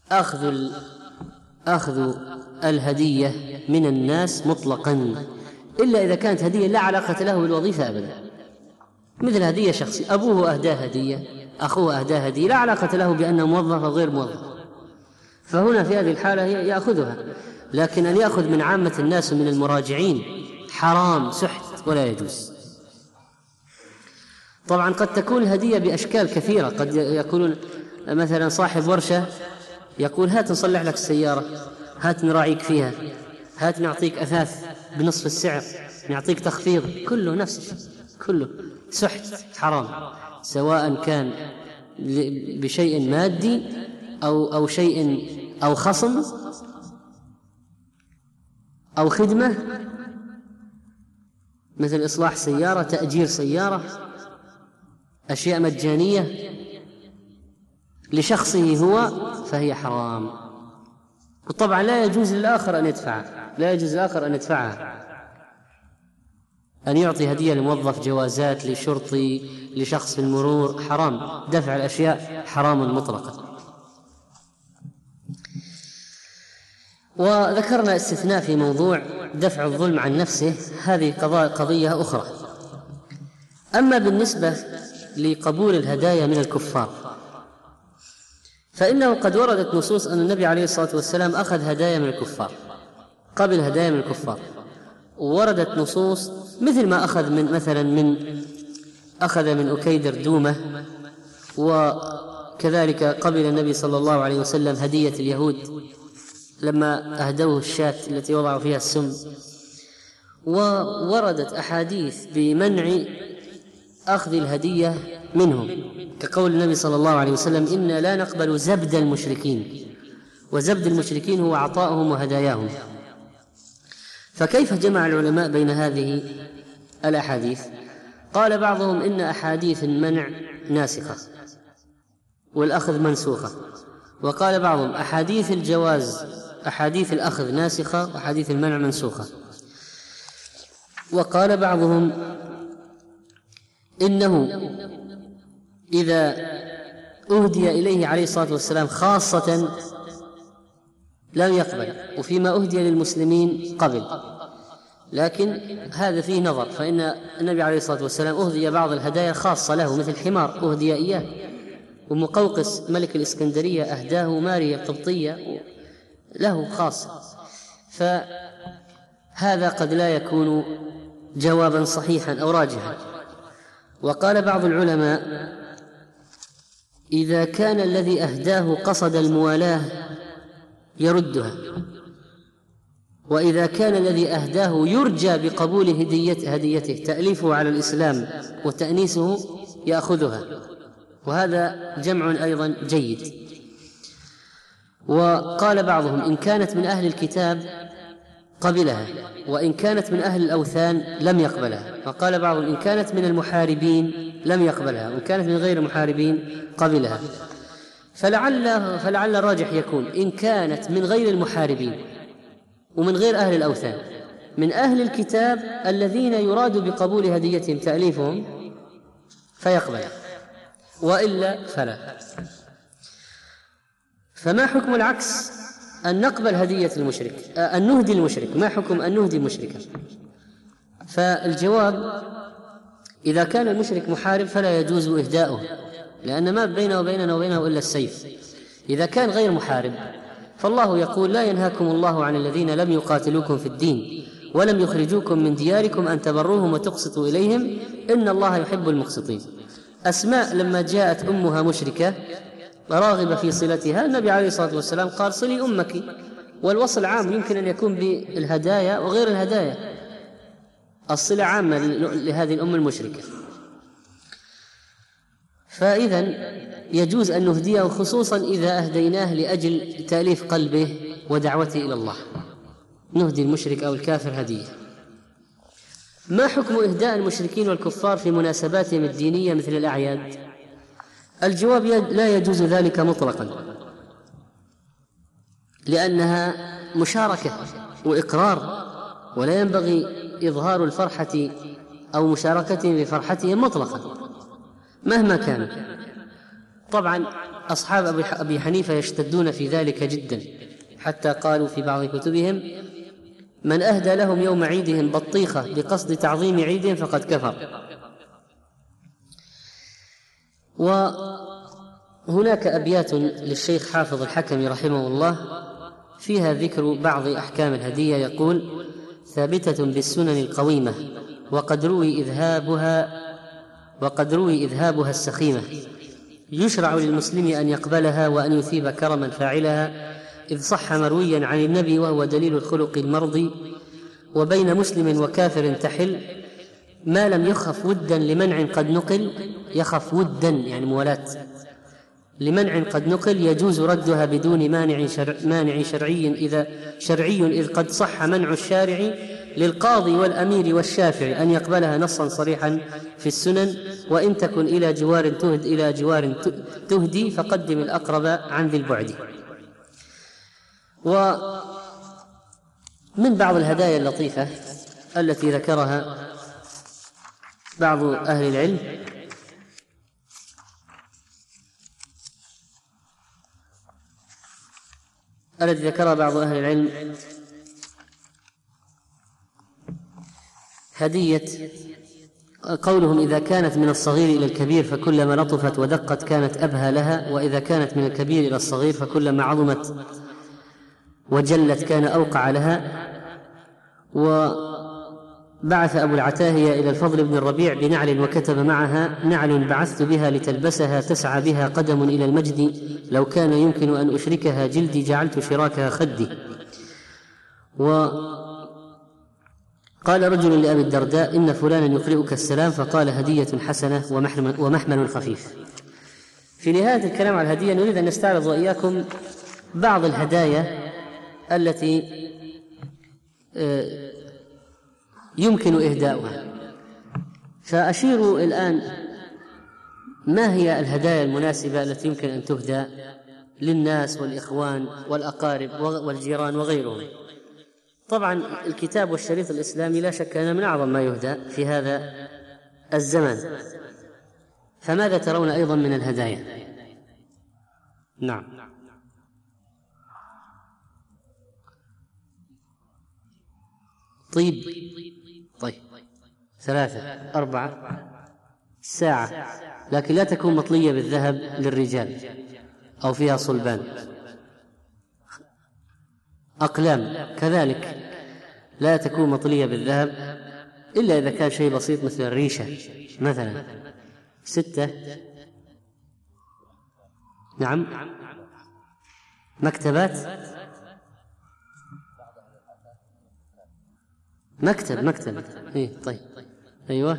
Speaker 2: أخذ الهدية من الناس مطلقا إلا إذا كانت هدية لا علاقة له بالوظيفة أبدا، مثل هدية شخصية، أبوه أهداه هدية، أخوه أهداه هدية، لا علاقة له بأنه موظف أو غير موظف، فهنا في هذه الحالة يأخذها. لكن أن يأخذ من عامة الناس ومن المراجعين حرام سحت ولا يجوز. طبعا قد تكون الهدية بأشكال كثيرة، قد يقولون مثلا صاحب ورشة يقول هات نصلح لك السيارة، هات نراعيك فيها، هات نعطيك أثاث بنصف السعر، نعطيك تخفيض، كله نفس الشيء، كله سحت حرام، سواء كان بشيء مادي أو شيء أو خصم أو خدمة، مثل إصلاح سيارة، تأجير سيارة، أشياء مجانية لشخصه هو فهي حرام. وطبعا لا يجوز للآخر أن يدفعها، لا يجوز للآخر أن يدفعها، أن يعطي هدية لموظف، جوازات لشرطي، لشخص في المرور، حرام، دفع الأشياء حرام مطلقا. وذكرنا استثناء في موضوع دفع الظلم عن نفسه، هذه قضية أخرى. أما بالنسبة لقبول الهدايا من الكفار فإنه قد وردت نصوص أن النبي عليه الصلاة والسلام أخذ هدايا من الكفار، قبل هدايا من الكفار، ووردت نصوص مثل ما أخذ من أكيدر دومة، وكذلك قبل النبي صلى الله عليه وسلم هدية اليهود لما أهدوه الشاة التي وضعوا فيها السم. ووردت أحاديث بمنع أخذ الهدية منهم، كقول النبي صلى الله عليه وسلم إنا لا نقبل زبد المشركين، وزبد المشركين هو عطاؤهم وهداياهم. فكيف جمع العلماء بين هذه الأحاديث؟ قال بعضهم إن أحاديث المنع ناسخة والأخذ منسوخة، وقال بعضهم أحاديث الجواز، أحاديث الأخذ ناسخة وأحاديث المنع منسوخة، وقال بعضهم إنه إذا أهدي إليه عليه الصلاة والسلام خاصة لم يقبل، وفيما أهدي للمسلمين قبل. لكن هذا فيه نظر، فإن النبي عليه الصلاة والسلام أهدي بعض الهدايا خاصة له، مثل حمار أهدي إياه، ومقوقس ملك الإسكندرية أهداه ماريا القبطية له خاصة، فهذا قد لا يكون جوابا صحيحا أو راجحا. وقال بعض العلماء إذا كان الذي أهداه قصد الموالاة يردها، وإذا كان الذي أهداه يرجى بقبول هديته تأليفه على الإسلام وتأنيسه يأخذها، وهذا جمع أيضا جيد. وقال بعضهم إن كانت من أهل الكتاب قبلها، وإن كانت من أهل الأوثان لم يقبلها. وقال بعضهم إن كانت من المحاربين لم يقبلها، وإن كانت من غير المحاربين قبلها. فلعل الراجح يكون إن كانت من غير المحاربين ومن غير أهل الأوثان، من أهل الكتاب الذين يراد بقبول هديتهم تأليفهم فيقبل، وإلا فلا. فما حكم العكس، أن نقبل هدية المشرك، أن نهدي المشرك، ما حكم أن نهدي المشرك؟ فالجواب إذا كان المشرك محارب فلا يجوز إهداؤه، لأن ما بينه وبينه إلا السيف. إذا كان غير محارب فالله يقول لا ينهاكم الله عن الذين لم يقاتلوكم في الدين ولم يخرجوكم من دياركم أن تبروهم وتقسطوا إليهم إن الله يحب المقسطين. أسماء لما جاءت أمها مشركة راغبة في صلتها، النبي عليه الصلاة والسلام قال صلي أمك، والوصل عام يمكن أن يكون بالهدايا وغير الهدايا، الصلة عامة لهذه الأم المشركة. فإذا يجوز أن نهديه، خصوصا إذا أهديناه لأجل تأليف قلبه ودعوته إلى الله، نهدي المشرك أو الكافر هدية. ما حكم إهداء المشركين والكفار في مناسباتهم الدينية مثل الأعياد؟ الجواب لا يجوز ذلك مطلقا، لأنها مشاركة وإقرار، ولا ينبغي إظهار الفرحة أو مشاركتهم بفرحتهم مطلقا مهما كان. طبعا أصحاب أبي حنيفة يشتدون في ذلك جدا، حتى قالوا في بعض كتبهم من أهدى لهم يوم عيدهم بطيخة بقصد تعظيم عيدهم فقد كفر. وهناك أبيات للشيخ حافظ الحكمي رحمه الله فيها ذكر بعض أحكام الهدية، يقول: ثابتة بالسنن القويمة وقد روي إذهابها السخيمة، يشرع للمسلم أن يقبلها وأن يثيب كرما فاعلها، إذ صح مرويا عن النبي وهو دليل الخلق المرضي. وبين مسلم وكافر تحل ما لم يخف ودا لمنع قد نقل، يخف ودا يعني موالاة، لمنع قد نقل يجوز ردها بدون مانع شرعي إذ قد صح منع الشارع، للقاضي والأمير والشافع أن يقبلها نصا صريحا في السنن، وإن تكن إلى جوار تهدي فقدم الأقرب عن ذي البعد. ومن بعض الهدايا اللطيفة التي ذكرها بعض أهل العلم هدية قولهم: إذا كانت من الصغير إلى الكبير فكلما لطفت ودقت كانت أبهى لها، وإذا كانت من الكبير إلى الصغير فكلما عظمت وجلت كان أوقع لها. وبعث أبو العتاهية إلى الفضل بن الربيع بنعل وكتب معها: نعل بعثت بها لتلبسها تسعى بها قدم إلى المجد، لو كان يمكن أن أشركها جلدي جعلت شراكها خدي. وقال رجل لأبي الدرداء: إن فلانا يقرئك السلام، فقال: هدية حسنة ومحمل خفيف. في نهاية الكلام على الهدية نريد أن نستعرض وإياكم بعض الهدايا التي يمكن إهداؤها. فأشير الآن ما هي الهدايا المناسبة التي يمكن أن تهدى للناس والإخوان والأقارب والجيران وغيرهم. طبعا الكتاب والشريط الإسلامي لا شك أنه من أعظم ما يهدى في هذا الزمان، فماذا ترون أيضا من الهدايا؟ نعم. طيب 3 4 ساعة، لكن لا تكون مطلية بالذهب للرجال أو فيها صلبان. أقلام كذلك لا تكون مطلية بالذهب إلا إذا كان شيء بسيط مثل الريشة مثلا. 6 نعم. مكتبات، مكتب إيه طيب أيوة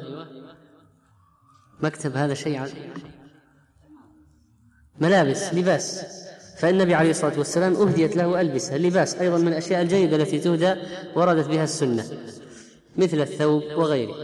Speaker 2: مكتب، هذا شيء ملابس لباس، فالنبي عليه الصلاة والسلام أهديت له ألبسة اللباس أيضا من الأشياء الجيدة التي تهدى وردت بها السنة مثل الثوب وغيره.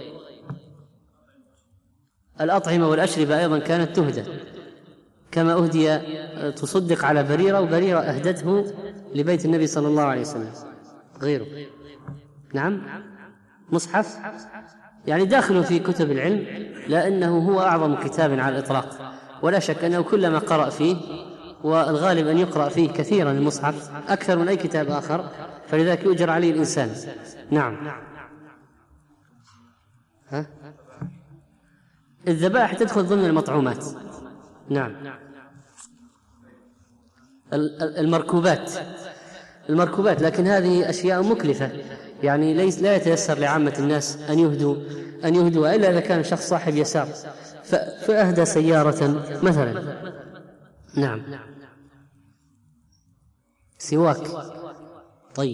Speaker 2: الأطعمة والأشربة أيضا كانت تهدى، كما أهدي تصدق على بريرة، وبريرة أهدته لبيت النبي صلى الله عليه وسلم. غيره نعم مصحف، يعني داخل في كتب العلم، لأنه هو أعظم كتاب على الإطلاق، ولا شك أنه كلما قرأ فيه، والغالب أن يقرأ فيه كثيرا المصحف أكثر من أي كتاب آخر، فلذلك يؤجر عليه الإنسان. نعم. الذبائح تدخل ضمن المطعومات. نعم. المركوبات، لكن هذه أشياء مكلفة، يعني لا يتيسر لعامة الناس أن يهدوا إلا إذا كان شخص صاحب يسار فأهدى سيارة مثلا. نعم. سواك. طيب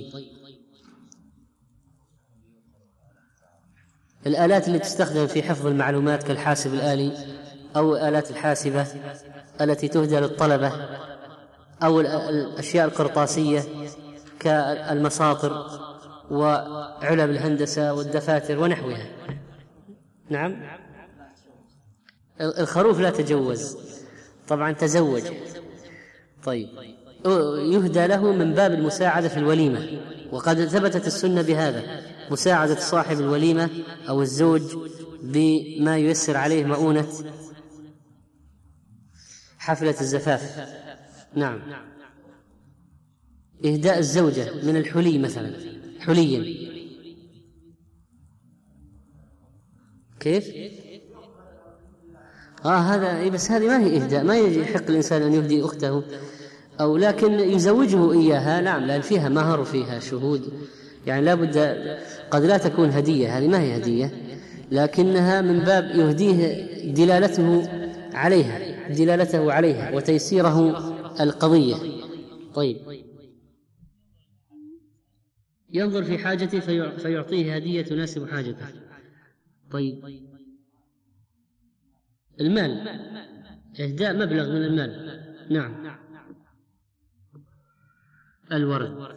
Speaker 2: الآلات اللي تستخدم في حفظ المعلومات كالحاسب الآلي أو آلات الحاسبة التي تهدى للطلبة، أو الأشياء القرطاسية كالمساطر وعلب الهندسة والدفاتر ونحوها. نعم. الخروف لا تجوز طبعا، تزوج. طيب يهدى له من باب المساعدة في الوليمة، وقد ثبتت السنة بهذا، مساعدة صاحب الوليمة أو الزوج بما ييسر عليه مؤونة حفلة الزفاف. نعم. إهداء الزوجة من الحلي مثلا، حليا. كيف؟ هذا بس هذه ما هي إهداء، ما يحق الإنسان أن يهدي أخته، أو لكن يزوجه إياها، نعم، لأن فيها مهر وفيها شهود، يعني لا بد، قد لا تكون هدية، هذه ما هي هدية، لكنها من باب يهديه دلالته عليها وتيسيره القضية. طيب، ينظر في حاجته فيعطيه هدية تناسب حاجته. طيب، المال، إهداء مبلغ من المال، نعم. الورد،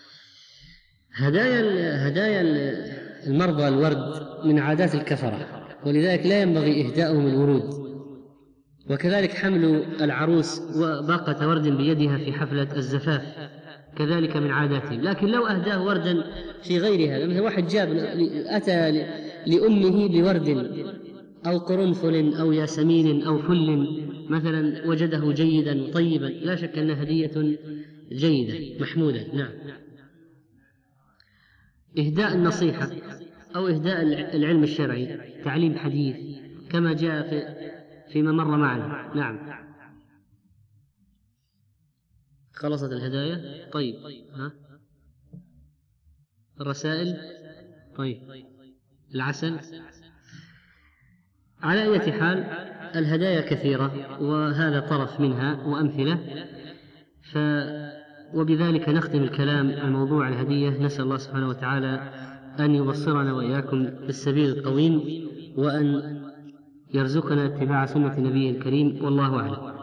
Speaker 2: هدايا المرضى الورد من عادات الكفرة، ولذلك لا ينبغي إهداؤهم الورود. وكذلك حمل العروس وباقة ورد بيدها في حفلة الزفاف كذلك من عاداتهم. لكن لو أهداه وردا في غير هذا، مثل واحد أتى لأمه بورد أو قرنفل أو ياسمين أو فل مثلا، وجده جيدا طيبا، لا شك أنها هدية جيدة محمودة، نعم. إهداء النصيحة أو إهداء العلم الشرعي، تعليم حديث كما جاء فيما مر معنا، نعم. خلصت الهدايا. طيب، الرسائل، طيب، العسل. على أي حال الهدايا كثيرة، وهذا طرف منها وأمثلة. وبذلك نختم الكلام عن موضوع الهدية. نسأل الله سبحانه وتعالى أن يبصرنا وإياكم بالسبيل القويم، وأن يرزقنا اتباع سنة نبيه الكريم، والله أعلم.